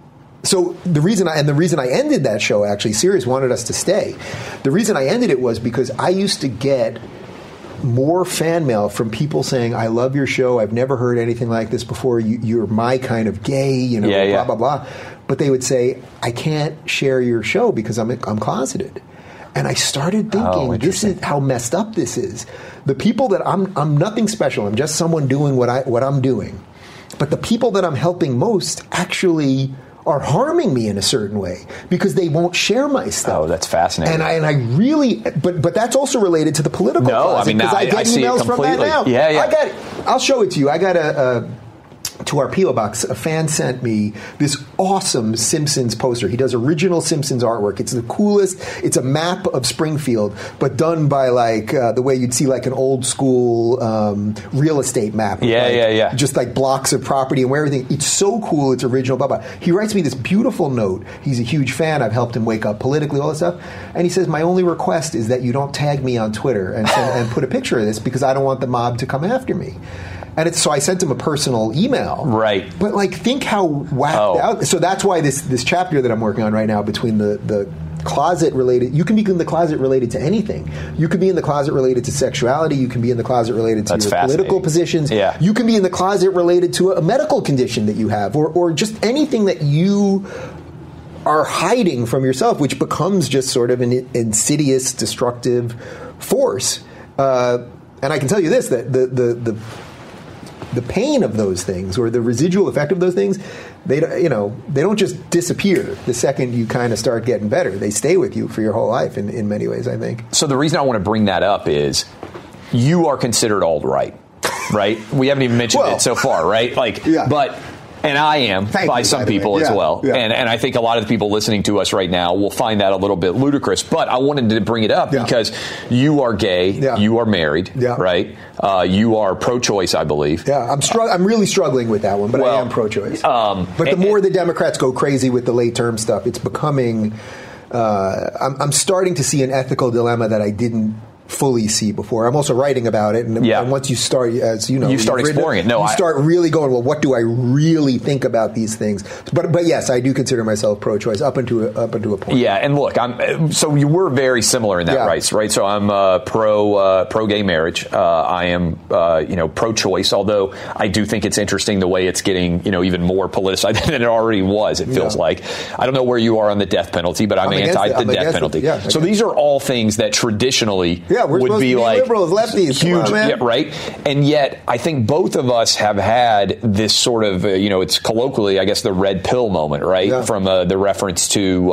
So the reason I ended that show, actually, Sirius wanted us to stay. The reason I ended it was because I used to get more fan mail from people saying, I love your show. I've never heard anything like this before. You're my kind of gay, blah, blah, blah. But they would say, I can't share your show because I'm closeted. And I started thinking, this is how messed up this is. The people that I'm nothing special. I'm just someone doing what I'm doing. But the people that I'm helping most actually are harming me in a certain way because they won't share my stuff. Oh, that's fascinating. And I really, but that's also related to the political closet, because I get emails from that now. Yeah. I'll show it to you. I got to our P.O. box, a fan sent me this awesome Simpsons poster. He does original Simpsons artwork. It's the coolest. It's a map of Springfield, but done by like the way you'd see like an old school real estate map. Just like blocks of property and where everything. It's so cool. It's original. Blah, blah. He writes me this beautiful note. He's a huge fan. I've helped him wake up politically, all this stuff. And he says, my only request is that you don't tag me on Twitter and put a picture of this because I don't want the mob to come after me. And so I sent him a personal email. Right. But like, think how whacked out. So that's why this chapter that I'm working on right now between the closet related, you can be in the closet related to anything. You can be in the closet related to sexuality. You can be in the closet related to your political positions. Yeah. You can be in the closet related to a medical condition that you have, or just anything that you are hiding from yourself, which becomes just sort of an insidious, destructive force. And I can tell you this, that the pain of those things, or the residual effect of those things, they don't just disappear the second you kind of start getting better. They stay with you for your whole life in many ways, I think. So the reason I want to bring that up is you are considered alt-right, right? We haven't even mentioned it so far, right? But... And I am by some people as well. Yeah. And I think a lot of the people listening to us right now will find that a little bit ludicrous. But I wanted to bring it up because you are gay, you are married, right? You are pro-choice, I believe. Yeah, I'm really struggling with that one, but I am pro-choice. But the more the Democrats go crazy with the late-term stuff, it's becoming... I'm starting to see an ethical dilemma that I didn't fully see before. I'm also writing about it, and once you start, as you know, you start exploring it. You start really going, well, what do I really think about these things? But yes, I do consider myself pro-choice up into a point. Yeah, and look, so you were very similar in that right? So I'm pro gay marriage. I am pro-choice, although I do think it's interesting the way it's getting even more politicized than it already was. It feels like. I don't know where you are on the death penalty, but I'm anti the death penalty. So these are all things that traditionally. We're would supposed be to be like liberals, lefties, huge, come on, man. right? And yet, I think both of us have had this sort of, it's colloquially, I guess, the red pill moment, right? Yeah. From the reference to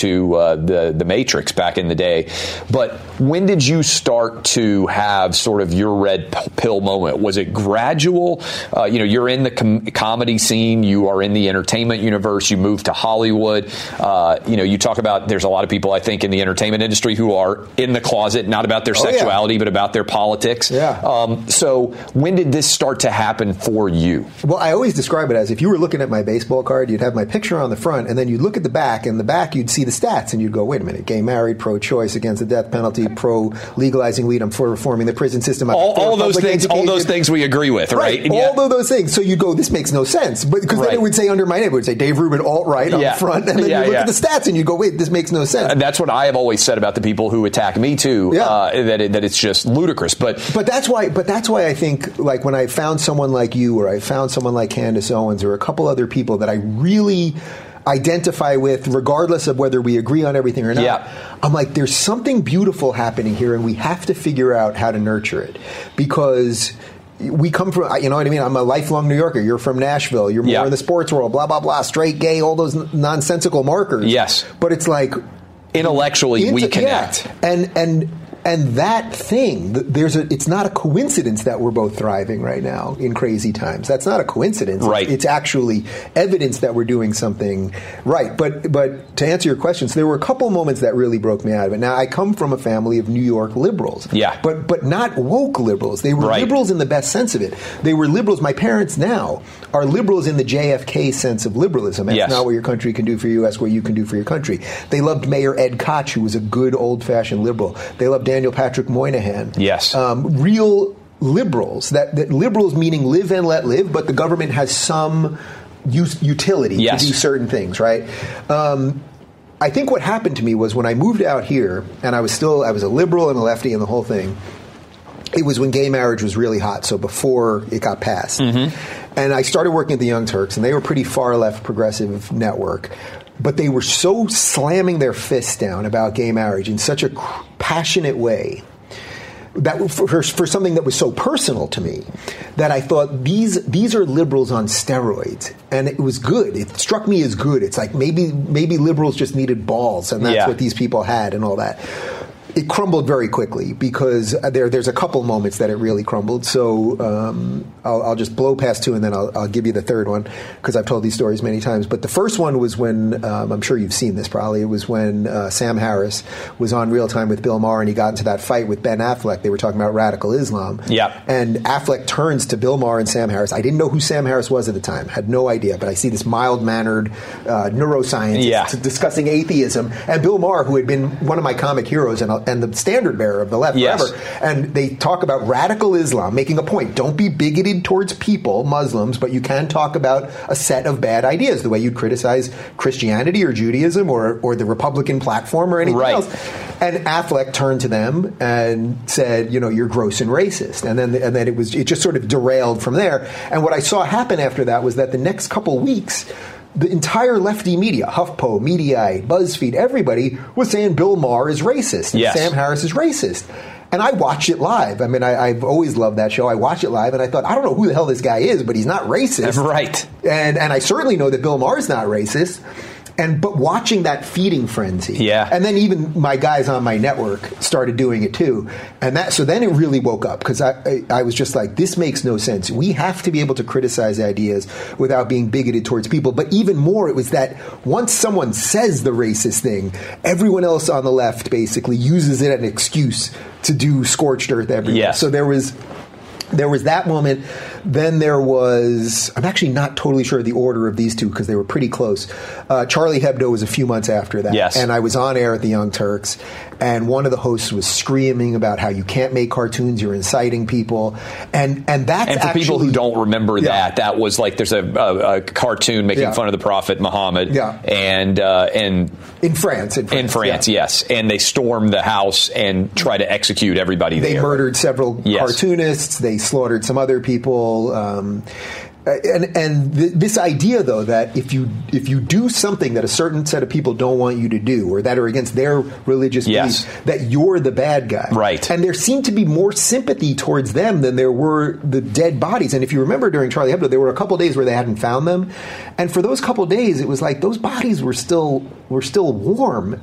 the Matrix back in the day. But when did you start to have sort of your red pill moment? Was it gradual? You're in the comedy scene, you are in the entertainment universe, you moved to Hollywood. You talk about there's a lot of people, I think, in the entertainment industry who are in the closet, not about their sexuality, but about their politics. Yeah. So when did this start to happen for you? Well, I always describe it as if you were looking at my baseball card, you'd have my picture on the front, and then you'd look at the back, and the back you'd see the stats, and you'd go, wait a minute, gay married, pro-choice, against the death penalty, pro-legalizing weed, I'm for reforming the prison system. All those things we agree with, right? All of those things. So you go, this makes no sense. Because then it would say under my name, it would say Dave Rubin, alt-right on the front, and then you look at the stats, and you go, wait, this makes no sense. And that's what I have always said about the people who attack me, too, that it's just ludicrous. But that's why I think, like, when I found someone like you, or I found someone like Candace Owens, or a couple other people that I really identify with, regardless of whether we agree on everything or not, I'm like, there's something beautiful happening here, and we have to figure out how to nurture it. Because we come from, you know what I mean? I'm a lifelong New Yorker. You're from Nashville. You're more in the sports world, blah, blah, blah, straight, gay, all those nonsensical markers. Yes. But it's like, intellectually, we connect. And that thing, it's not a coincidence that we're both thriving right now in crazy times. That's not a coincidence. Right. It's actually evidence that we're doing something right. But to answer your questions, there were a couple moments that really broke me out of it. Now, I come from a family of New York liberals. Yeah. But not woke liberals. They were liberals in the best sense of it. They were liberals. My parents now are liberals in the JFK sense of liberalism. That's not what your country can do for you. That's what you can do for your country. They loved Mayor Ed Koch, who was a good old-fashioned liberal. They loved Daniel Patrick Moynihan. Yes. Real liberals, that liberals meaning live and let live, but the government has some utility to do certain things, right? I think what happened to me was when I moved out here, and I was a liberal and a lefty and the whole thing, it was when gay marriage was really hot, so before it got passed. Mm-hmm. And I started working at the Young Turks, and they were a pretty far-left progressive network. But they were so slamming their fists down about gay marriage in such a passionate way that for something that was so personal to me, that I thought these are liberals on steroids, and it was good. It struck me as good. It's like maybe liberals just needed balls, and that's what these people had, and all that. It crumbled very quickly because there's a couple moments that it really crumbled. So I'll just blow past two, and then I'll give you the third one because I've told these stories many times. But the first one was when, I'm sure you've seen this probably, it was when Sam Harris was on Real Time with Bill Maher, and he got into that fight with Ben Affleck. They were talking about radical Islam. Yeah. And Affleck turns to Bill Maher and Sam Harris. I didn't know who Sam Harris was at the time, had no idea, but I see this mild-mannered neuroscientist discussing atheism, and Bill Maher, who had been one of my comic heroes and the standard bearer of the left forever. And they talk about radical Islam, making a point. Don't be bigoted towards people, Muslims, but you can talk about a set of bad ideas, the way you'd criticize Christianity or Judaism or the Republican platform or anything else. And Affleck turned to them and said, you're gross and racist. And then it just sort of derailed from there. And what I saw happen after that was that the next couple weeks, the entire lefty media, HuffPo, Mediaite, BuzzFeed, everybody was saying Bill Maher is racist and Sam Harris is racist. And I watched it live. I mean, I've always loved that show. I watched it live, and I thought, I don't know who the hell this guy is, but he's not racist. Right. And I certainly know that Bill Maher's not racist. But watching that feeding frenzy, and then even my guys on my network started doing it too, so then it really woke up because I was just like, this makes no sense. We have to be able to criticize ideas without being bigoted towards people. But even more, it was that once someone says the racist thing, everyone else on the left basically uses it as an excuse to do scorched earth everywhere. Yes. So there was that moment. Then there was, I'm actually not totally sure of the order of these two because they were pretty close. Charlie Hebdo was a few months after that. Yes. And I was on air at the Young Turks, and one of the hosts was screaming about how you can't make cartoons, you're inciting people. And that's And for actually, people who don't remember that was like there's a cartoon making fun of the Prophet Muhammad. Yeah. And in France, yes. And they stormed the house and tried to execute everybody there. They murdered several cartoonists. They slaughtered some other people. This idea, though, that if you do something that a certain set of people don't want you to do, or that are against their religious beliefs, that you're the bad guy. Right. And there seemed to be more sympathy towards them than there were the dead bodies. And if you remember during Charlie Hebdo, there were a couple days where they hadn't found them. And for those couple days, it was like those bodies were still warm,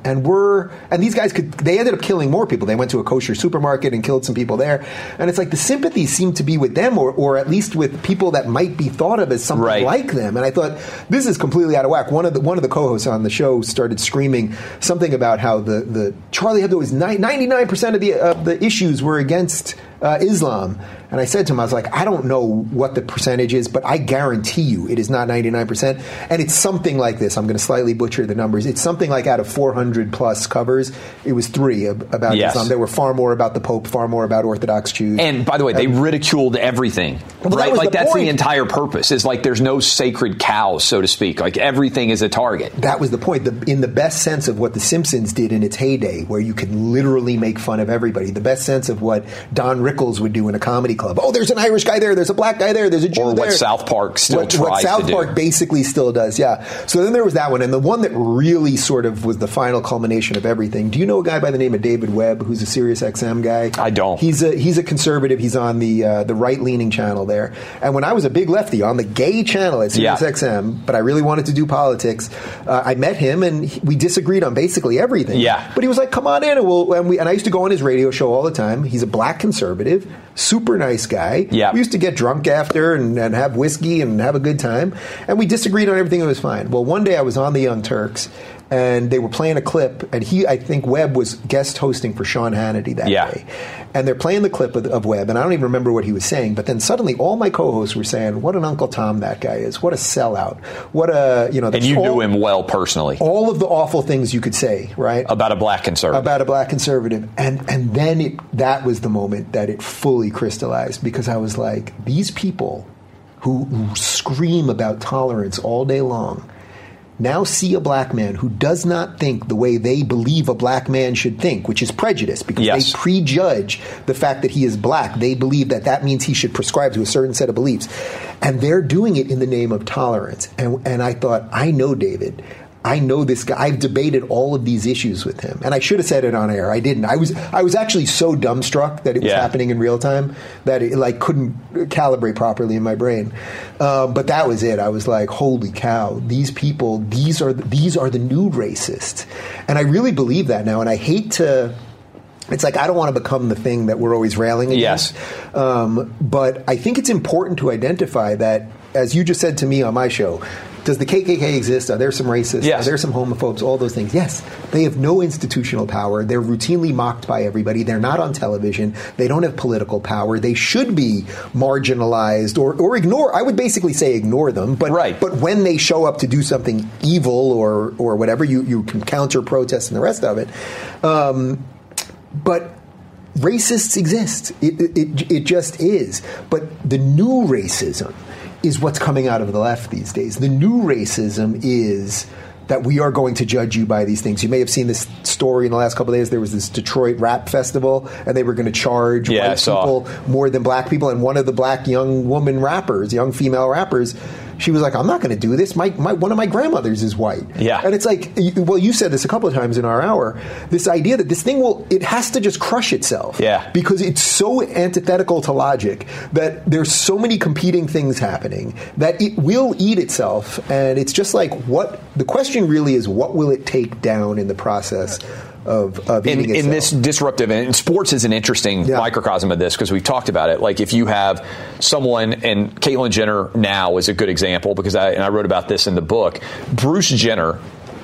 and these guys they ended up killing more people. They went to a kosher supermarket and killed some people there. And it's like the sympathy seemed to be with them, or at least with people that might be thought of as something like them. And I thought, this is completely out of whack. One of the co-hosts on the show started screaming something about how the Charlie Hebdo is 99% of the issues were against Islam. And I said to him, I was like, I don't know what the percentage is, but I guarantee you it is not 99%. And it's something like this. I'm going to slightly butcher the numbers. It's something like out of 400 plus covers, it was 3 about Islam. There were far more about the Pope, far more about Orthodox Jews. And by the way, they ridiculed everything, right? Like that's the entire purpose. Is like there's no sacred cows, so to speak. Like everything is a target. That was the point. In the best sense of what The Simpsons did in its heyday, where you can literally make fun of everybody. The best sense of what Don Rickles would do in a comedy club. Oh, there's an Irish guy there. There's a black guy there. There's a Jew there. Or what South Park still tries to do. What South Park basically still does, yeah. So then there was that one. And the one that really sort of was the final culmination of everything. Do you know a guy by the name of David Webb, who's a Sirius XM guy? I don't. He's a conservative. He's on the right-leaning channel there. And when I was a big lefty on the gay channel at Sirius XM, but I really wanted to do politics, I met him and we disagreed on basically everything. Yeah. But he was like, come on in. And I used to go on his radio show all the time. He's a black conservative, super nice guy. Yeah. We used to get drunk after and have whiskey and have a good time. And we disagreed on everything. It was fine. Well, one day I was on the Young Turks and they were playing a clip, and I think Webb was guest hosting for Sean Hannity that day. And they're playing the clip of Webb, and I don't even remember what he was saying, but then suddenly all my co-hosts were saying, what an Uncle Tom that guy is, what a sellout, what a, And you knew him well personally. All of the awful things you could say, right? About a black conservative. And then that was the moment that it fully crystallized, because I was like, these people who scream about tolerance all day long now see a black man who does not think the way they believe a black man should think, which is prejudice, because they prejudge the fact that he is black. They believe that means he should prescribe to a certain set of beliefs. And they're doing it in the name of tolerance. And I thought, I know David. I know this guy. I've debated all of these issues with him. And I should have said it on air. I didn't. I was actually so dumbstruck that it was happening in real time that it couldn't calibrate properly in my brain. But that was it. I was like, holy cow, these people, these are the new racists. And I really believe that now. And I hate to... It's like I don't want to become the thing that we're always railing against. But I think it's important to identify that, as you just said to me on my show, does the KKK exist? Are there some racists? Are there some homophobes? All those things. Yes. They have no institutional power. They're routinely mocked by everybody. They're not on television. They don't have political power. They should be marginalized or ignore. I would basically say ignore them. But when they show up to do something evil or whatever, you can counter protest and the rest of it. But racists exist. It just is. But the new racism is what's coming out of the left these days. The new racism is that we are going to judge you by these things. You may have seen this story in the last couple of days. There was this Detroit rap festival, and they were going to charge white people more than black people. And one of the black young female rappers, she was like, I'm not going to do this. One of my grandmothers is white. Yeah. And it's like, well, you said this a couple of times in our hour, this idea that this thing it has to just crush itself. Yeah. Because it's so antithetical to logic that there's so many competing things happening that it will eat itself. And it's just like, the question really is, what will it take down in the process of eating itself? In this disruptive, and sports is an interesting microcosm of this, because we've talked about it. Like if you have someone, and Caitlyn Jenner now is a good example, because I wrote about this in the book. Bruce Jenner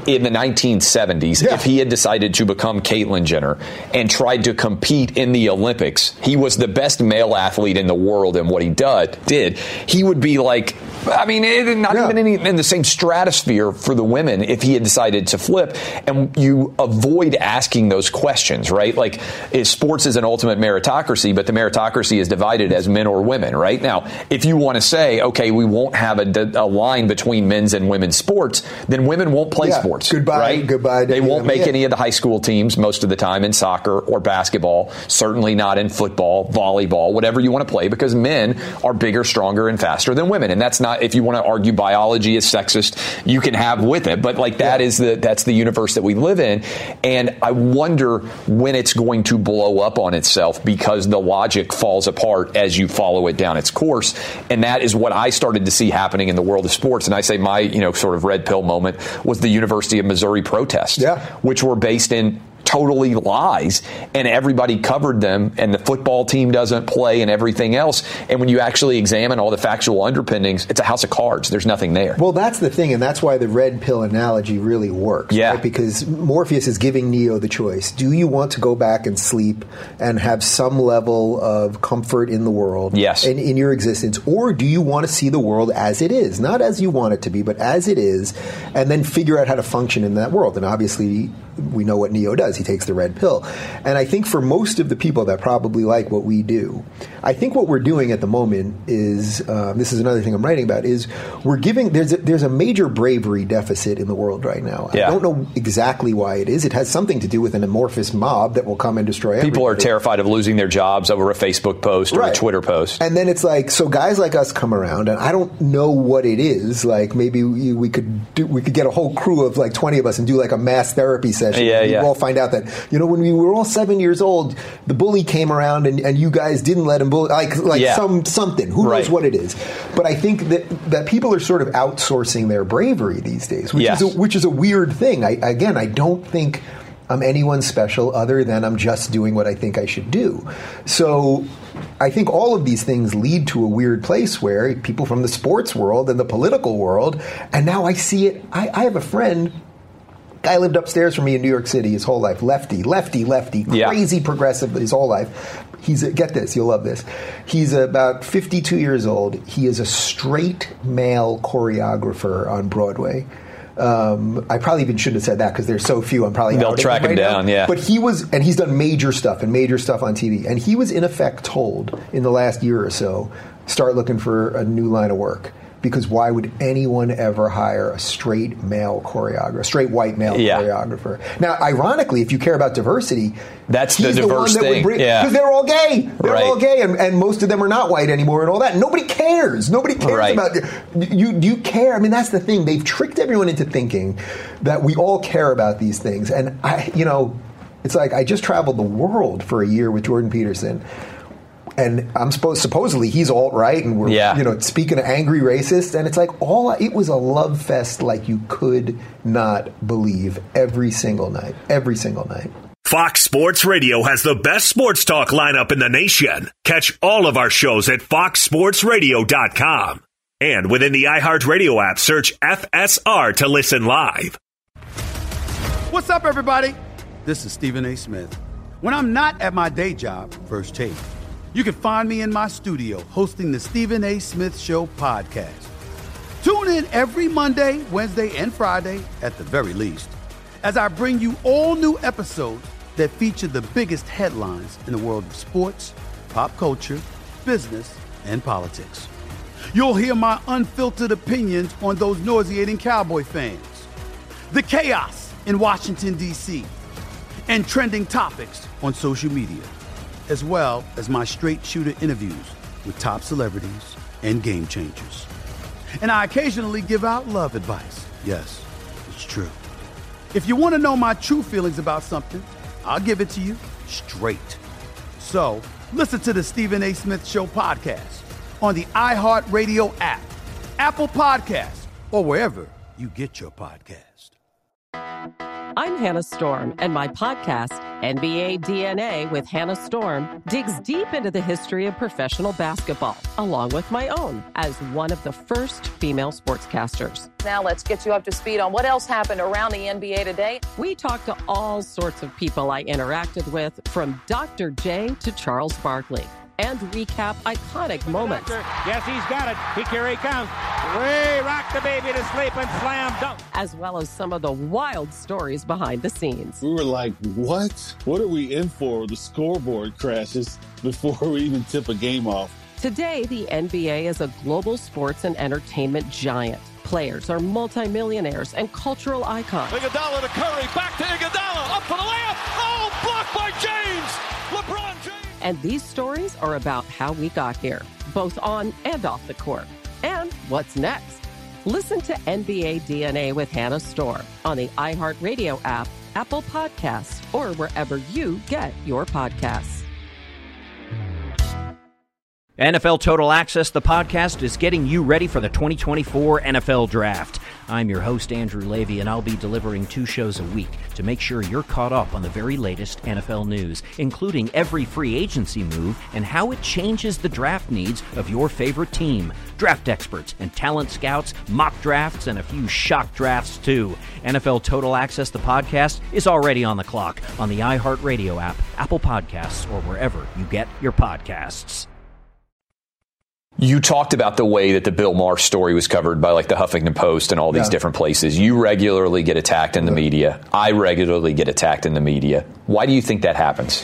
in the 1970s, if he had decided to become Caitlyn Jenner and tried to compete in the Olympics, he was the best male athlete in the world in what he did. He would be like, I mean, not even in the same stratosphere for the women if he had decided to flip. And you avoid asking those questions, right? Like, sports is an ultimate meritocracy, but the meritocracy is divided as men or women, right? Now, if you want to say, okay, we won't have a line between men's and women's sports, then women won't play sports. Goodbye. They won't make any of the high school teams most of the time in soccer or basketball, certainly not in football, volleyball, whatever you want to play, because men are bigger, stronger, and faster than women. And that's not, if you want to argue biology is sexist, you can have with it. But like that's the universe that we live in. And I wonder when it's going to blow up on itself because the logic falls apart as you follow it down its course. And that is what I started to see happening in the world of sports. And I say my, sort of red pill moment was the University of Missouri protests, which were based in totally lies, and everybody covered them, and the football team doesn't play and everything else. And when you actually examine all the factual underpinnings, it's a house of cards. There's nothing there. Well, that's the thing, and that's why the red pill analogy really works. Yeah. Right? Because Morpheus is giving Neo the choice. Do you want to go back and sleep and have some level of comfort in the world, and in your existence, or do you want to see the world as it is? Not as you want it to be, but as it is, and then figure out how to function in that world. And obviously, we know what Neo does. He takes the red pill. And I think for most of the people that probably like what we do, I think what we're doing at the moment is, this is another thing I'm writing about, is we're giving, there's a major bravery deficit in the world right now. I don't know exactly why it is. It has something to do with an amorphous mob that will come and destroy everybody. People are terrified of losing their jobs over a Facebook post or a Twitter post. And then it's like, so guys like us come around, and I don't know what it is. Like, maybe we could get a whole crew of like 20 of us and do like a mass therapy session. We all find out that, when we were all 7 years old, the bully came around and you guys didn't let him bully, something. Who knows what it is? But I think that people are sort of outsourcing their bravery these days, which is a weird thing. I don't think I'm anyone special other than I'm just doing what I think I should do. So I think all of these things lead to a weird place where people from the sports world and the political world, and now I see it. I have a friend. Guy lived upstairs from me in New York City his whole life. Lefty, crazy progressive his whole life. Get this, you'll love this. He's about 52 years old. He is a straight male choreographer on Broadway. I probably even shouldn't have said that because there's so few. I'm probably they'll track him down. Now. But he was, and he's done major stuff on TV. And he was in effect told in the last year or so, start looking for a new line of work. Because why would anyone ever hire a straight white male choreographer? Now, ironically, if you care about diversity, that's the diverse thing. Because they're all gay. They're all gay, and most of them are not white anymore and all that. Nobody cares. Nobody cares about you. Do you care? I mean, that's the thing. They've tricked everyone into thinking that we all care about these things. And it's like I just traveled the world for a year with Jordan Peterson. And I'm supposedly he's alt-right, and we're speaking of angry racists, and it's like it was a love fest like you could not believe every single night. Fox Sports Radio has the best sports talk lineup in the nation. Catch all of our shows at foxsportsradio.com. And within the iHeartRadio app, search FSR to listen live. What's up, everybody? This is Stephen A. Smith. When I'm not at my day job, First Take, you can find me in my studio hosting the Stephen A. Smith Show podcast. Tune in every Monday, Wednesday, and Friday, at the very least, as I bring you all new episodes that feature the biggest headlines in the world of sports, pop culture, business, and politics. You'll hear my unfiltered opinions on those nauseating Cowboy fans, the chaos in Washington, D.C., and trending topics on social media, as well as my straight shooter interviews with top celebrities and game changers. And I occasionally give out love advice. Yes, it's true. If you want to know my true feelings about something, I'll give it to you straight. So listen to the Stephen A. Smith Show podcast on the iHeartRadio app, Apple Podcasts, or wherever you get your podcast. I'm Hannah Storm, and my podcast, NBA DNA with Hannah Storm, digs deep into the history of professional basketball, along with my own, as one of the first female sportscasters. Now let's get you up to speed on what else happened around the NBA today. We talked to all sorts of people I interacted with, from Dr. J to Charles Barkley, and recap iconic moments. Yes, he's got it. Here he comes. Way rock the baby to sleep and slam dunk. As well as some of the wild stories behind the scenes. We were like, what? What are we in for? The scoreboard crashes before we even tip a game off. Today, the NBA is a global sports and entertainment giant. Players are multimillionaires and cultural icons. Iguodala to Curry, back to Iguodala, up for the layup. Oh, blocked by James. LeBron James. And these stories are about how we got here, both on and off the court. And what's next? Listen to NBA DNA with Hannah Storm on the iHeartRadio app, Apple Podcasts, or wherever you get your podcasts. NFL Total Access, the podcast, is getting you ready for the 2024 NFL Draft. I'm your host, Andrew Levy, and I'll be delivering 2 shows a week to make sure you're caught up on the very latest NFL news, including every free agency move and how it changes the draft needs of your favorite team. Draft experts and talent scouts, mock drafts, and a few shock drafts, too. NFL Total Access, the podcast, is already on the clock on the iHeartRadio app, Apple Podcasts, or wherever you get your podcasts. You talked about the way that the Bill Maher story was covered by like the Huffington Post and all these different places. You regularly get attacked in the media. I regularly get attacked in the media. Why do you think that happens?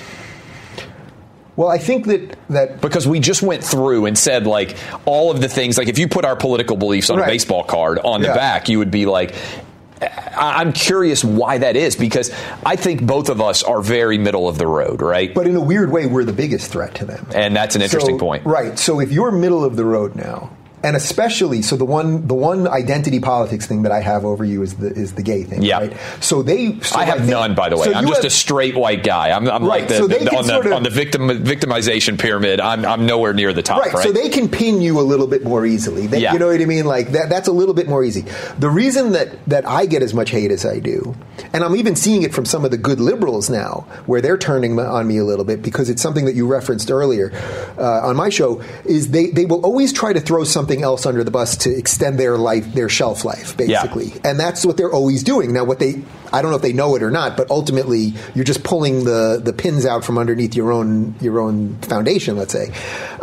Well, I think that because we just went through and said like all of the things, like if you put our political beliefs on a baseball card on the back, you would be like, I'm curious why that is, because I think both of us are very middle of the road, right? But in a weird way, we're the biggest threat to them. And that's an interesting point. Right. So if you're middle of the road now, and especially, so the one identity politics thing that I have over you is the gay thing, right? So I have none, by the way. I'm just a straight white guy. I'm like on the victimization pyramid. I'm nowhere near the top, right? So they can pin you a little bit more easily. You know what I mean? Like that's a little bit more easy. The reason that I get as much hate as I do, and I'm even seeing it from some of the good liberals now, where they're turning on me a little bit because it's something that you referenced earlier on my show, is they will always try to throw something else under the bus to extend their shelf life, basically. Yeah. And that's what they're always doing. Now, I don't know if they know it or not, but ultimately you're just pulling the pins out from underneath your own foundation, let's say.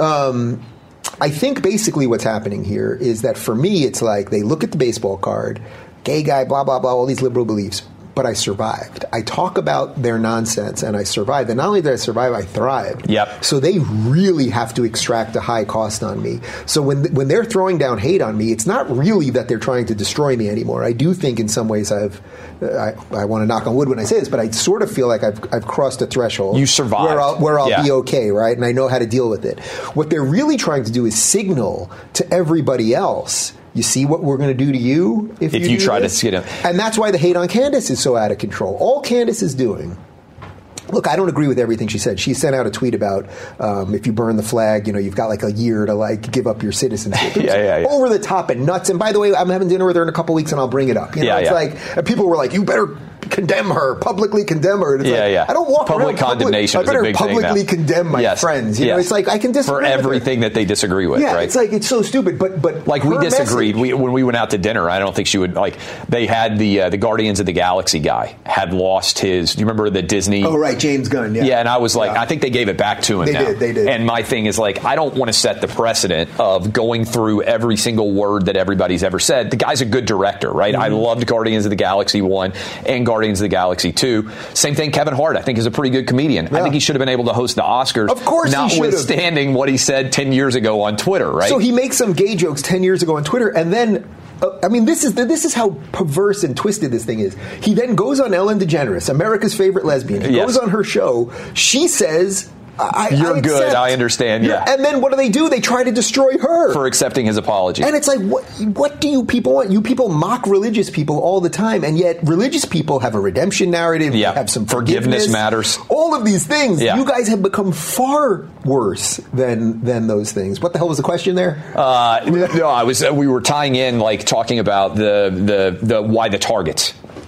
I think basically what's happening here is that for me, it's like they look at the baseball card, gay guy, blah, blah, blah, all these liberal beliefs. But I survived. I talk about their nonsense, and I survived. And not only did I survive, I thrived. Yep. So they really have to extract a high cost on me. So when they're throwing down hate on me, it's not really that they're trying to destroy me anymore. I do think in some ways I want to knock on wood when I say this, but I sort of feel like I've crossed a threshold. You survived. Where I'll be okay, right? And I know how to deal with it. What they're really trying to do is signal to everybody else, you see what we're going to do to you if you try to get him. And that's why the hate on Candace is so out of control. All Candace is doing. Look, I don't agree with everything she said. She sent out a tweet about if you burn the flag, you've got like a year to give up your citizenship. Yeah. Over the top and nuts. And by the way, I'm having dinner with her in a couple weeks and I'll bring it up. And people were like, you better publicly condemn her. And it's I don't walk public around condemnation. I better is a big publicly thing condemn my friends. It's like I can disagree for everything that they disagree with. Yeah, right? it's like it's so stupid. But like we disagreed when we went out to dinner. I don't think she would like. They had the Guardians of the Galaxy guy had lost his. Do you remember the Disney? Oh right, James Gunn. Yeah, and I was like, I think they gave it back to him. They did. And my thing is like, I don't want to set the precedent of going through every single word that everybody's ever said. The guy's a good director, right? I loved Guardians of the Galaxy 1 and Guardians of the Galaxy 2. Same thing, Kevin Hart, I think, is a pretty good comedian. I think he should have been able to host the Oscars. Of course, notwithstanding what he said 10 years ago on Twitter, right? So he makes some gay jokes 10 years ago on Twitter, and then this is how perverse and twisted this thing is. He then goes on Ellen DeGeneres, America's favorite lesbian. He goes on her show. She says, You're good, I understand, And then what do? They try to destroy her. For accepting his apology. And it's like, what do you people want? You people mock religious people all the time, and yet religious people have a redemption narrative, have some forgiveness matters. All of these things. You guys have become far worse than those things. What the hell was the question there? No, we were tying in, like, talking about the why the targets.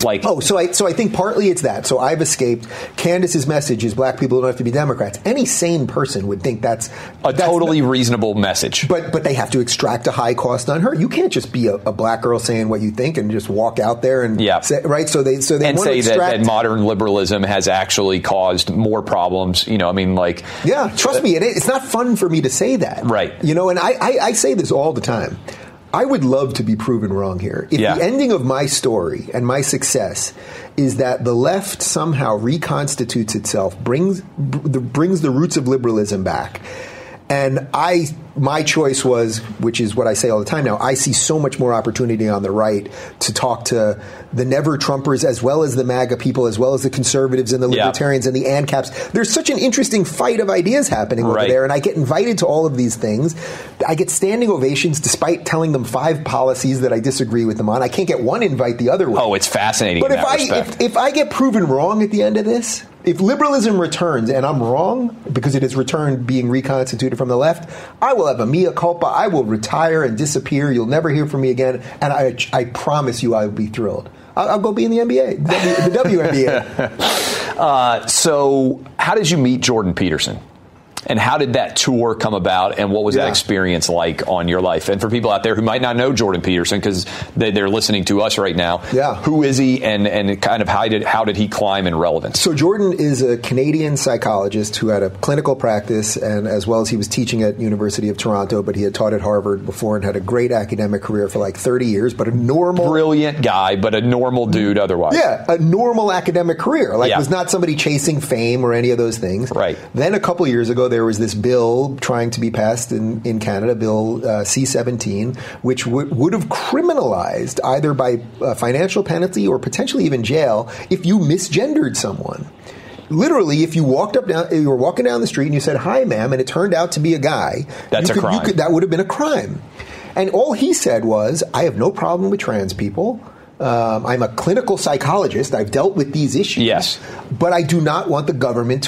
So I think partly it's that. So I've escaped. Candace's message is black people don't have to be Democrats. Any sane person would think that's totally reasonable message. But they have to extract a high cost on her. You can't just be a black girl saying what you think and just walk out there and say, right. So they and want say to extract that modern liberalism has actually caused more problems. Yeah, trust me, it's not fun for me to say that. Right. And I say this all the time. I would love to be proven wrong here. If the ending of my story and my success is that the left somehow reconstitutes itself, brings the roots of liberalism back, and my choice was, which is what I say all the time now, I see so much more opportunity on the right to talk to the never-Trumpers as well as the MAGA people, as well as the conservatives and the libertarians and the ANCAPs. There's such an interesting fight of ideas happening over there, and I get invited to all of these things. I get standing ovations despite telling them 5 policies that I disagree with them on. I can't get one invite the other way. Oh, it's fascinating. But if I get proven wrong at the end of this, if liberalism returns and I'm wrong because it has returned being reconstituted from the left, I will have a mea culpa. I will retire and disappear. You'll never hear from me again. And I promise you I will be thrilled. I'll go be in the NBA, the WNBA. So how did you meet Jordan Peterson? And how did that tour come about, and what was that experience like on your life? And for people out there who might not know Jordan Peterson, because they're listening to us right now, who is he, and kind of how did he climb in relevance? So Jordan is a Canadian psychologist who had a clinical practice, and as well as he was teaching at University of Toronto, but he had taught at Harvard before and had a great academic career for like 30 years, but a normal... Brilliant guy, but a normal dude otherwise. Yeah, a normal academic career. Was not somebody chasing fame or any of those things. Right. Then a couple years ago, there was this bill trying to be passed in Canada, Bill C-17, which would have criminalized either by financial penalty or potentially even jail if you misgendered someone. Literally, if you were walking down the street and you said, "Hi, ma'am," and it turned out to be a guy, that's a crime. That would have been a crime. And all he said was, "I have no problem with trans people. I'm a clinical psychologist. I've dealt with these issues. Yes. But I do not want the government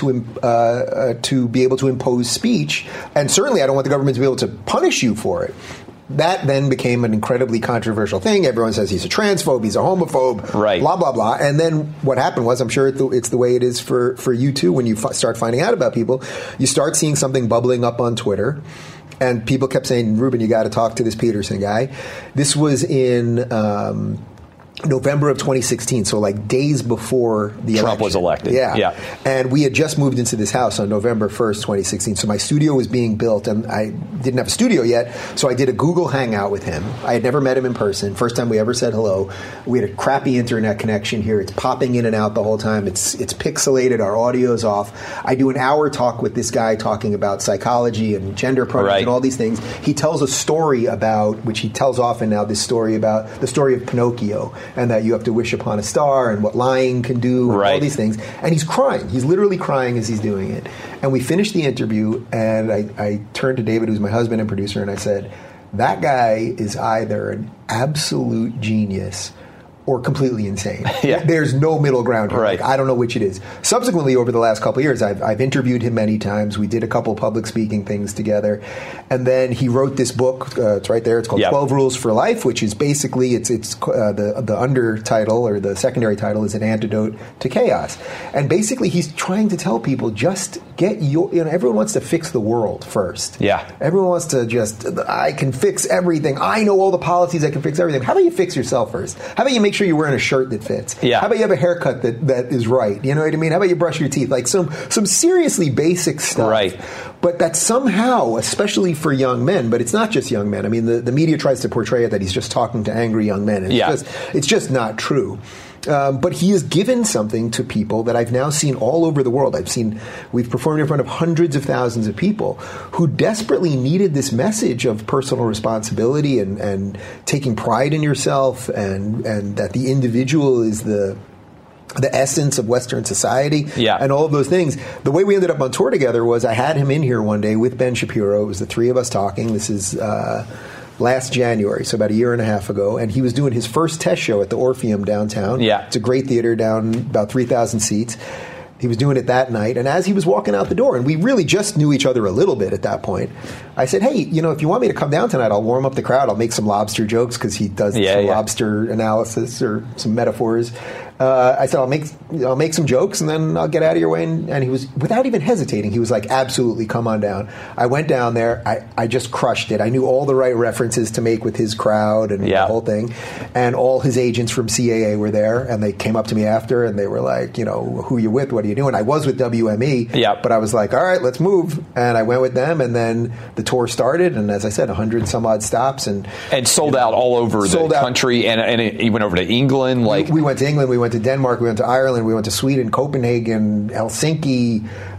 to be able to impose speech, and certainly I don't want the government to be able to punish you for it." That then became an incredibly controversial thing. Everyone says he's a transphobe, he's a homophobe, blah, blah, blah. And then what happened was, I'm sure it's the way it is for you too, when you start finding out about people, you start seeing something bubbling up on Twitter. And people kept saying, "Ruben, you got to talk to this Peterson guy." This was in November of 2016, so like days before the Trump election. was elected. Yeah. And we had just moved into this house on November 1st, 2016. So my studio was being built, and I didn't have a studio yet, so I did a Google Hangout with him. I had never met him in person. First time we ever said hello. We had a crappy internet connection here. It's popping in and out the whole time. It's pixelated. Our audio's off. I do an hour talk with this guy talking about psychology and gender pronouns and all these things. He tells a story about, which he tells often now, this story about the story of Pinocchio, and that you have to wish upon a star, and what lying can do, and all these things. And he's crying. He's literally crying as he's doing it. And we finished the interview, and I turned to David, who's my husband and producer, and I said, "That guy is either an absolute genius or completely insane. There's no middle ground here. Like, I don't know which it is." Subsequently, over the last couple of years, I've interviewed him many times. We did a couple public speaking things together. And then he wrote this book. It's right there. It's called 12 Rules for Life, which is basically, the undertitle or the secondary title is An Antidote to Chaos. And basically, he's trying to tell people, just get everyone wants to fix the world first. Yeah. Everyone wants to I can fix everything. I know all the policies. I can fix everything. How about you fix yourself first? How about you make sure you're wearing a shirt that fits? Yeah. How about you have a haircut that is right? You know what I mean? How about you brush your teeth? Like some seriously basic stuff. Right. But that somehow, especially for young men, but it's not just young men. I mean, the media tries to portray it that he's just talking to angry young men. And it's just not true. But he has given something to people that I've now seen all over the world. We've performed in front of hundreds of thousands of people who desperately needed this message of personal responsibility and taking pride in yourself, and that the individual is the essence of Western society, and all of those things. The way we ended up on tour together was I had him in here one day with Ben Shapiro. It was the three of us talking. This is last January, so about a year and a half ago, and he was doing his first test show at the Orpheum downtown. Yeah. It's a great theater down about 3,000 seats. He was doing it that night, and as he was walking out the door, and we really just knew each other a little bit at that point, I said, hey, if you want me to come down tonight, I'll warm up the crowd. I'll make some lobster jokes, because he does some lobster analysis or some metaphors. I said, I'll make some jokes, and then I'll get out of your way. And he was, without even hesitating, he was like, absolutely, come on down. I went down there. I just crushed it. I knew all the right references to make with his crowd and the whole thing. And all his agents from CAA were there, and they came up to me after, and they were like, who are you with? What are you doing? I was with WME, but I was like, all right, let's move. And I went with them, and then the tour started, and as I said, 100 and some odd stops. And sold out all over the country, and he went over to England. We went to England, we went to Denmark, we went to Ireland, we went to Sweden, Copenhagen, Helsinki,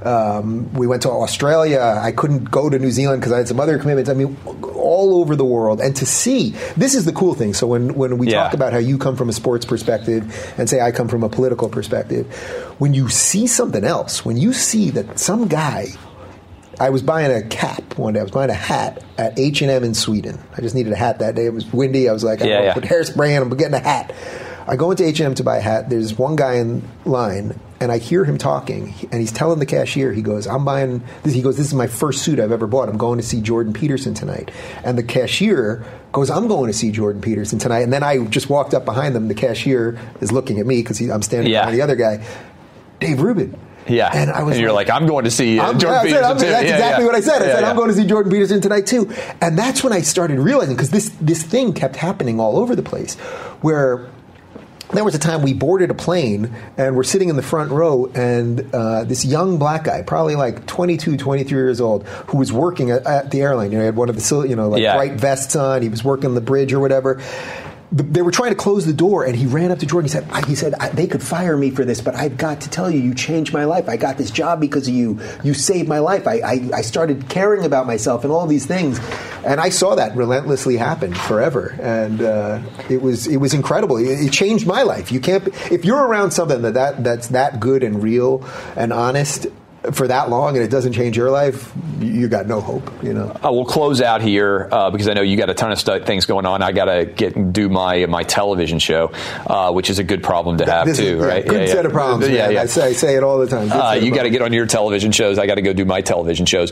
we went to Australia. I couldn't go to New Zealand because I had some other commitments. I mean, all over the world. And to see, this is the cool thing. So when we talk about how you come from a sports perspective and say I come from a political perspective, when you see something else, when you see that some guy, I was buying a cap one day. I was buying a hat at H&M in Sweden. I just needed a hat that day. It was windy. I was like, I'm going to put hairspray in. I'm getting a hat. I go into H&M to buy a hat. There's one guy in line, and I hear him talking, and he's telling the cashier, he goes, I'm buying this. He goes, this is my first suit I've ever bought. I'm going to see Jordan Peterson tonight. And the cashier goes, I'm going to see Jordan Peterson tonight. And then I just walked up behind them. The cashier is looking at me because I'm standing behind the other guy. Dave Rubin. Yeah. And I was, and you're like, I'm going to see Jordan Peterson too. That's exactly what I said. I said, I'm going to see Jordan Peterson tonight too. And that's when I started realizing, because this thing kept happening all over the place, where there was a time we boarded a plane and we're sitting in the front row, and this young black guy, probably like 22, 23 years old, who was working at the airline. He had one of the bright vests on. He was working the bridge or whatever. They were trying to close the door, and he ran up to Jordan. He said, they could fire me for this, but I've got to tell you, you changed my life. I got this job because of you. You saved my life. I started caring about myself and all these things. And I saw that relentlessly happen forever. And it was incredible. It changed my life. You can't, if you're around something that's that good and real and honest for that long and it doesn't change your life, you got no hope, We'll close out here because I know you got a ton of things going on. I got to do my television show, which is a good problem to have too, right? Good set of problems. Yeah. I say it all the time. You got to get on your television shows. I got to go do my television shows.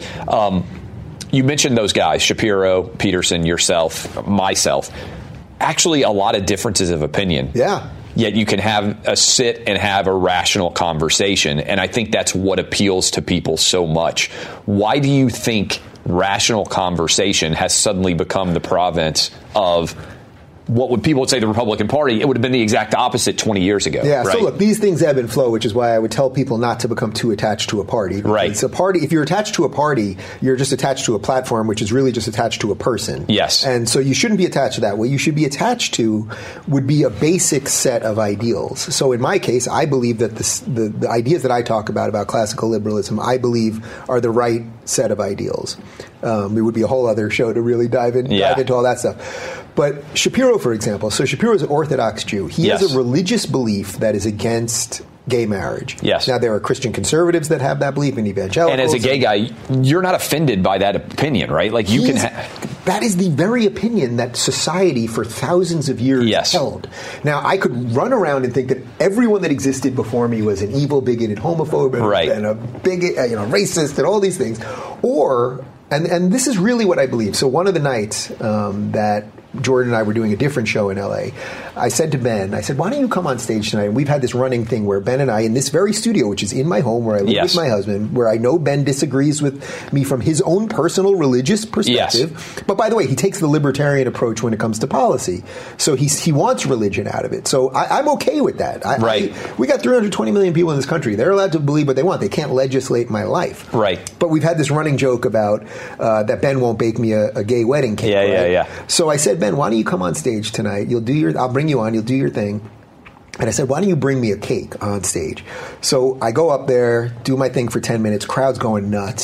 You mentioned those guys, Shapiro, Peterson, yourself, myself. Actually, a lot of differences of opinion. Yeah. Yet you can have a sit and have a rational conversation. And I think that's what appeals to people so much. Why do you think rational conversation has suddenly become the province of what people would say the Republican Party? It would have been the exact opposite 20 years ago. Yeah, right? So look, these things ebb and flow, which is why I would tell people not to become too attached to a party. Right. It's a party. If you're attached to a party, you're just attached to a platform, which is really just attached to a person. Yes. And so you shouldn't be attached to that. What you should be attached to would be a basic set of ideals. So in my case, I believe that the ideas that I talk about classical liberalism, I believe are the right set of ideals. It would be a whole other show to really dive into all that stuff. But Shapiro, for example, so Shapiro is an Orthodox Jew. He has a religious belief that is against gay marriage. Yes. Now, there are Christian conservatives that have that belief, and evangelicals. And as a gay guy, you're not offended by that opinion, right? Like you can. That is the very opinion that society for thousands of years held. Now, I could run around and think that everyone that existed before me was an evil, bigoted homophobe and a bigot, racist, and all these things, or. And this is really what I believe. So one of the nights that Jordan and I were doing a different show in L.A., I said to Ben, why don't you come on stage tonight? And we've had this running thing where Ben and I, in this very studio, which is in my home where I live with my husband, where I know Ben disagrees with me from his own personal religious perspective. Yes. But by the way, he takes the libertarian approach when it comes to policy. So he wants religion out of it. So I'm okay with that. We got 320 million people in this country. They're allowed to believe what they want. They can't legislate my life. Right. But we've had this running joke about that Ben won't bake me a gay wedding cake. Yeah. So I said, Ben, why don't you come on stage tonight? I'll bring you on. You'll do your thing. And I said, why don't you bring me a cake on stage? So I go up there, do my thing for 10 minutes. Crowd's going nuts.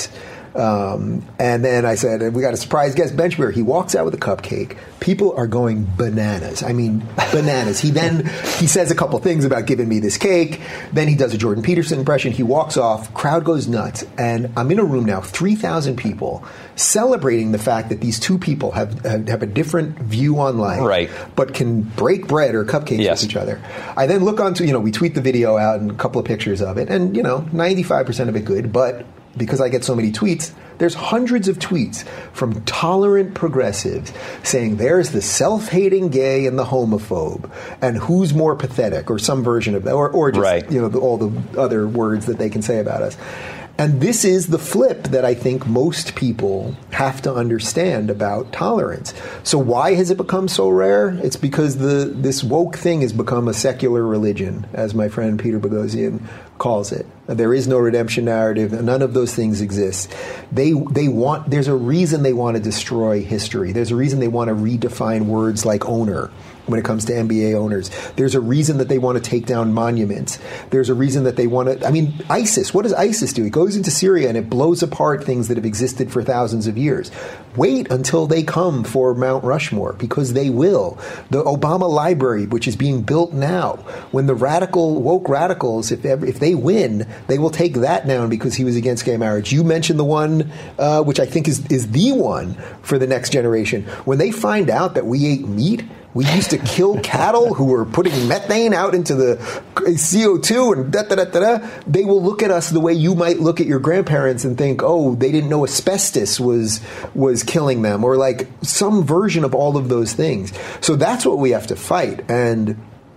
And then I said, we got a surprise guest, Ben Shapiro. He walks out with a cupcake. People are going bananas. I mean, bananas. He says a couple things about giving me this cake. Then he does a Jordan Peterson impression. He walks off. Crowd goes nuts. And I'm in a room now, 3,000 people, celebrating the fact that these two people have a different view on life, right, but can break bread or cupcakes with each other. I then look onto, we tweet the video out and a couple of pictures of it, and 95% of it good, but because I get so many tweets, there's hundreds of tweets from tolerant progressives saying there's the self-hating gay and the homophobe, and who's more pathetic, or some version of that, or just all the other words that they can say about us. And this is the flip that I think most people have to understand about tolerance. So why has it become so rare? It's because this woke thing has become a secular religion, as my friend Peter Boghossian calls it. There is no redemption narrative. None of those things exist. There's a reason they want to destroy history. There's a reason they want to redefine words like owner when it comes to NBA owners. There's a reason that they want to take down monuments. There's a reason that they want to... ISIS, what does ISIS do? It goes into Syria and it blows apart things that have existed for thousands of years. Wait until they come for Mount Rushmore, because they will. The Obama Library, which is being built now, when the woke radicals, if they win, they will take that down because he was against gay marriage. You mentioned the one, which I think is the one for the next generation. When they find out that we ate meat, we used to kill cattle who were putting methane out into the CO2 and da-da-da-da-da. They will look at us the way you might look at your grandparents and think, oh, they didn't know asbestos was killing them, or like some version of all of those things. So that's what we have to fight. And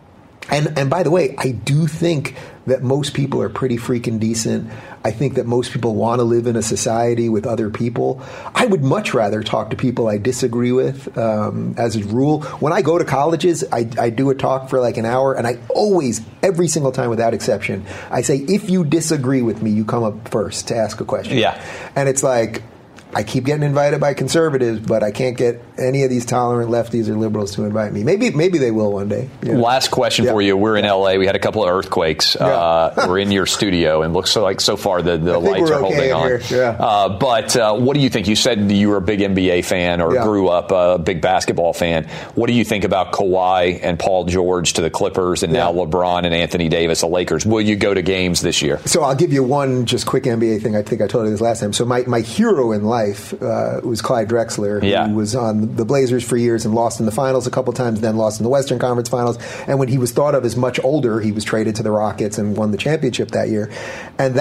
by the way, I do think that most people are pretty freaking decent. I think that most people want to live in a society with other people. I would much rather talk to people I disagree with, as a rule. When I go to colleges, I do a talk for like an hour, and I always, every single time without exception, I say, if you disagree with me, you come up first to ask a question. Yeah. And it's like, I keep getting invited by conservatives, but I can't get any of these tolerant lefties or liberals to invite me. Maybe they will one day. Last question for you. We're in L.A. We had a couple of earthquakes. We're in your studio, and looks like so far the lights are holding on. But what do you think? You said you were a big NBA fan, or grew up a big basketball fan. What do you think about Kawhi and Paul George to the Clippers, and now LeBron and Anthony Davis, the Lakers? Will you go to games this year? So I'll give you one just quick NBA thing. I think I told you this last time. So my hero in life was Clyde Drexler, who was on the Blazers for years and lost in the finals a couple times, then lost in the Western Conference Finals. And when he was thought of as much older, he was traded to the Rockets and won the championship that year. And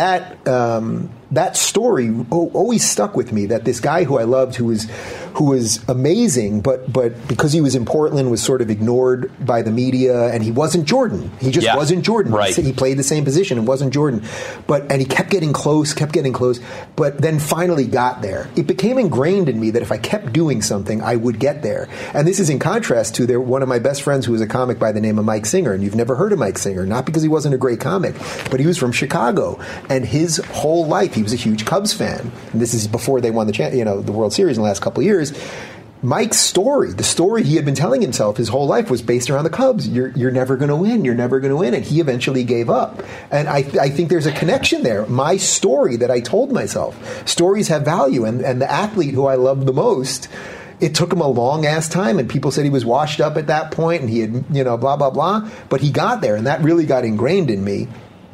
that story always stuck with me, that this guy who I loved, who was amazing, but because he was in Portland, was sort of ignored by the media, and he wasn't Jordan. He just wasn't Jordan. Right. He played the same position and wasn't Jordan. And he kept getting close, but then finally got there. It became ingrained in me that if I kept doing something, I would get there. And this is in contrast to one of my best friends who was a comic by the name of Mike Singer, and you've never heard of Mike Singer, not because he wasn't a great comic, but he was from Chicago, and his whole life he was a huge Cubs fan. And this is before they won the World Series in the last couple of years. Mike's story, the story he had been telling himself his whole life, was based around the Cubs. You're never going to win. You're never going to win. And he eventually gave up. And I think there's a connection there. My story that I told myself, stories have value. And the athlete who I loved the most, it took him a long-ass time, and people said he was washed up at that point, and he had, blah, blah, blah. But he got there, and that really got ingrained in me.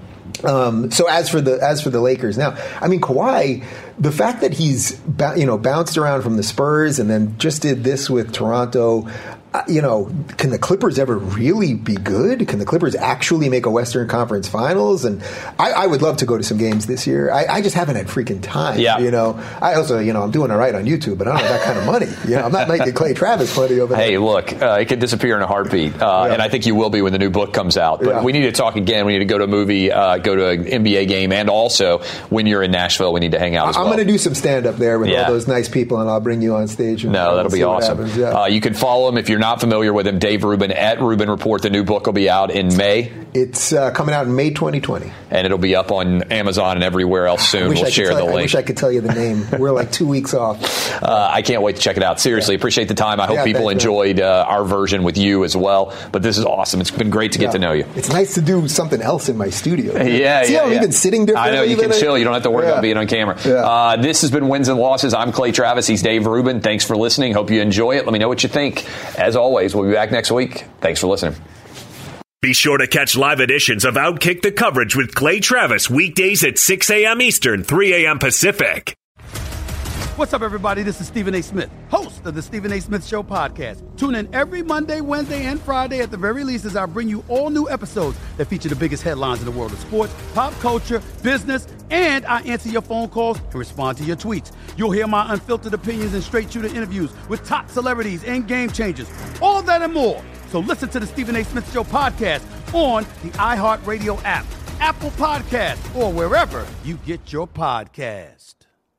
So as for the Lakers now, Kawhi, the fact that he's bounced around from the Spurs and then just did this with Toronto, can the Clippers ever really be good? Can the Clippers actually make a Western Conference Finals? And I would love to go to some games this year. I just haven't had freaking time. Yeah. I also, I'm doing all right on YouTube, but I don't have that kind of money. I'm not making Clay Travis money over there. Hey, look, it could disappear in a heartbeat. And I think you will be when the new book comes out. But we need to talk again. We need to go to a movie, go to an NBA game, and also when you're in Nashville, we need to hang out as well. I'm going to do some stand-up there with all those nice people, and I'll bring you on stage. That'll be awesome. You can follow him if you're not familiar with him, Dave Rubin, at Rubin Report. The new book will be out in May. It's coming out in May 2020. And it'll be up on Amazon and everywhere else soon. We'll share the link. I wish I could tell you the name. We're like 2 weeks off. I can't wait to check it out. Seriously, appreciate the time. I hope people enjoyed our version with you as well. But this is awesome. It's been great to get to know you. It's nice to do something else in my studio. See how I've been sitting differently? I know, you can chill. You don't have to worry about being on camera. This has been Wins and Losses. I'm Clay Travis. He's Dave Rubin. Thanks for listening. Hope you enjoy it. Let me know what you think. As always, we'll be back next week. Thanks for listening. Be sure to catch live editions of Outkick the Coverage with Clay Travis weekdays at 6 a.m. Eastern, 3 a.m. Pacific. What's up, everybody? This is Stephen A. Smith, host of the Stephen A. Smith Show podcast. Tune in every Monday, Wednesday, and Friday at the very least as I bring you all new episodes that feature the biggest headlines in the world of sports, pop culture, business, and I answer your phone calls and respond to your tweets. You'll hear my unfiltered opinions and straight-shooter interviews with top celebrities and game changers. All of that and more. So listen to the Stephen A. Smith Show podcast on the iHeartRadio app, Apple Podcasts, or wherever you get your podcast.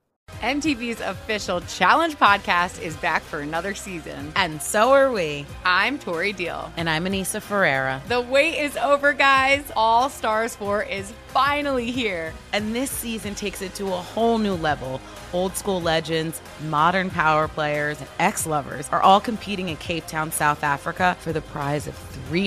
MTV's official Challenge podcast is back for another season. And so are we. I'm Tori Deal. And I'm Anissa Ferreira. The wait is over, guys. All Stars 4 is finally here. And this season takes it to a whole new level. Old school legends, modern power players, and ex-lovers are all competing in Cape Town, South Africa for the prize of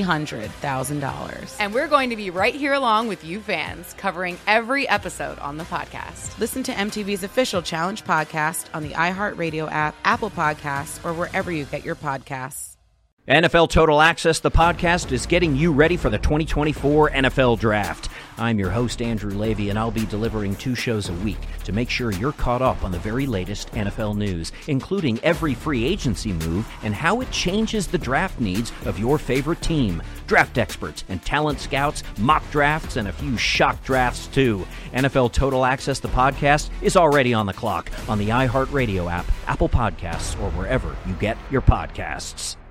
$300,000. And we're going to be right here along with you fans, covering every episode on the podcast. Listen to MTV's official Challenge podcast on the iHeartRadio app, Apple Podcasts, or wherever you get your podcasts. NFL Total Access, the podcast, is getting you ready for the 2024 NFL Draft. I'm your host, Andrew Levy, and I'll be delivering 2 shows a week to make sure you're caught up on the very latest NFL news, including every free agency move and how it changes the draft needs of your favorite team. Draft experts and talent scouts, mock drafts, and a few shock drafts, too. NFL Total Access, the podcast, is already on the clock on the iHeartRadio app, Apple Podcasts, or wherever you get your podcasts.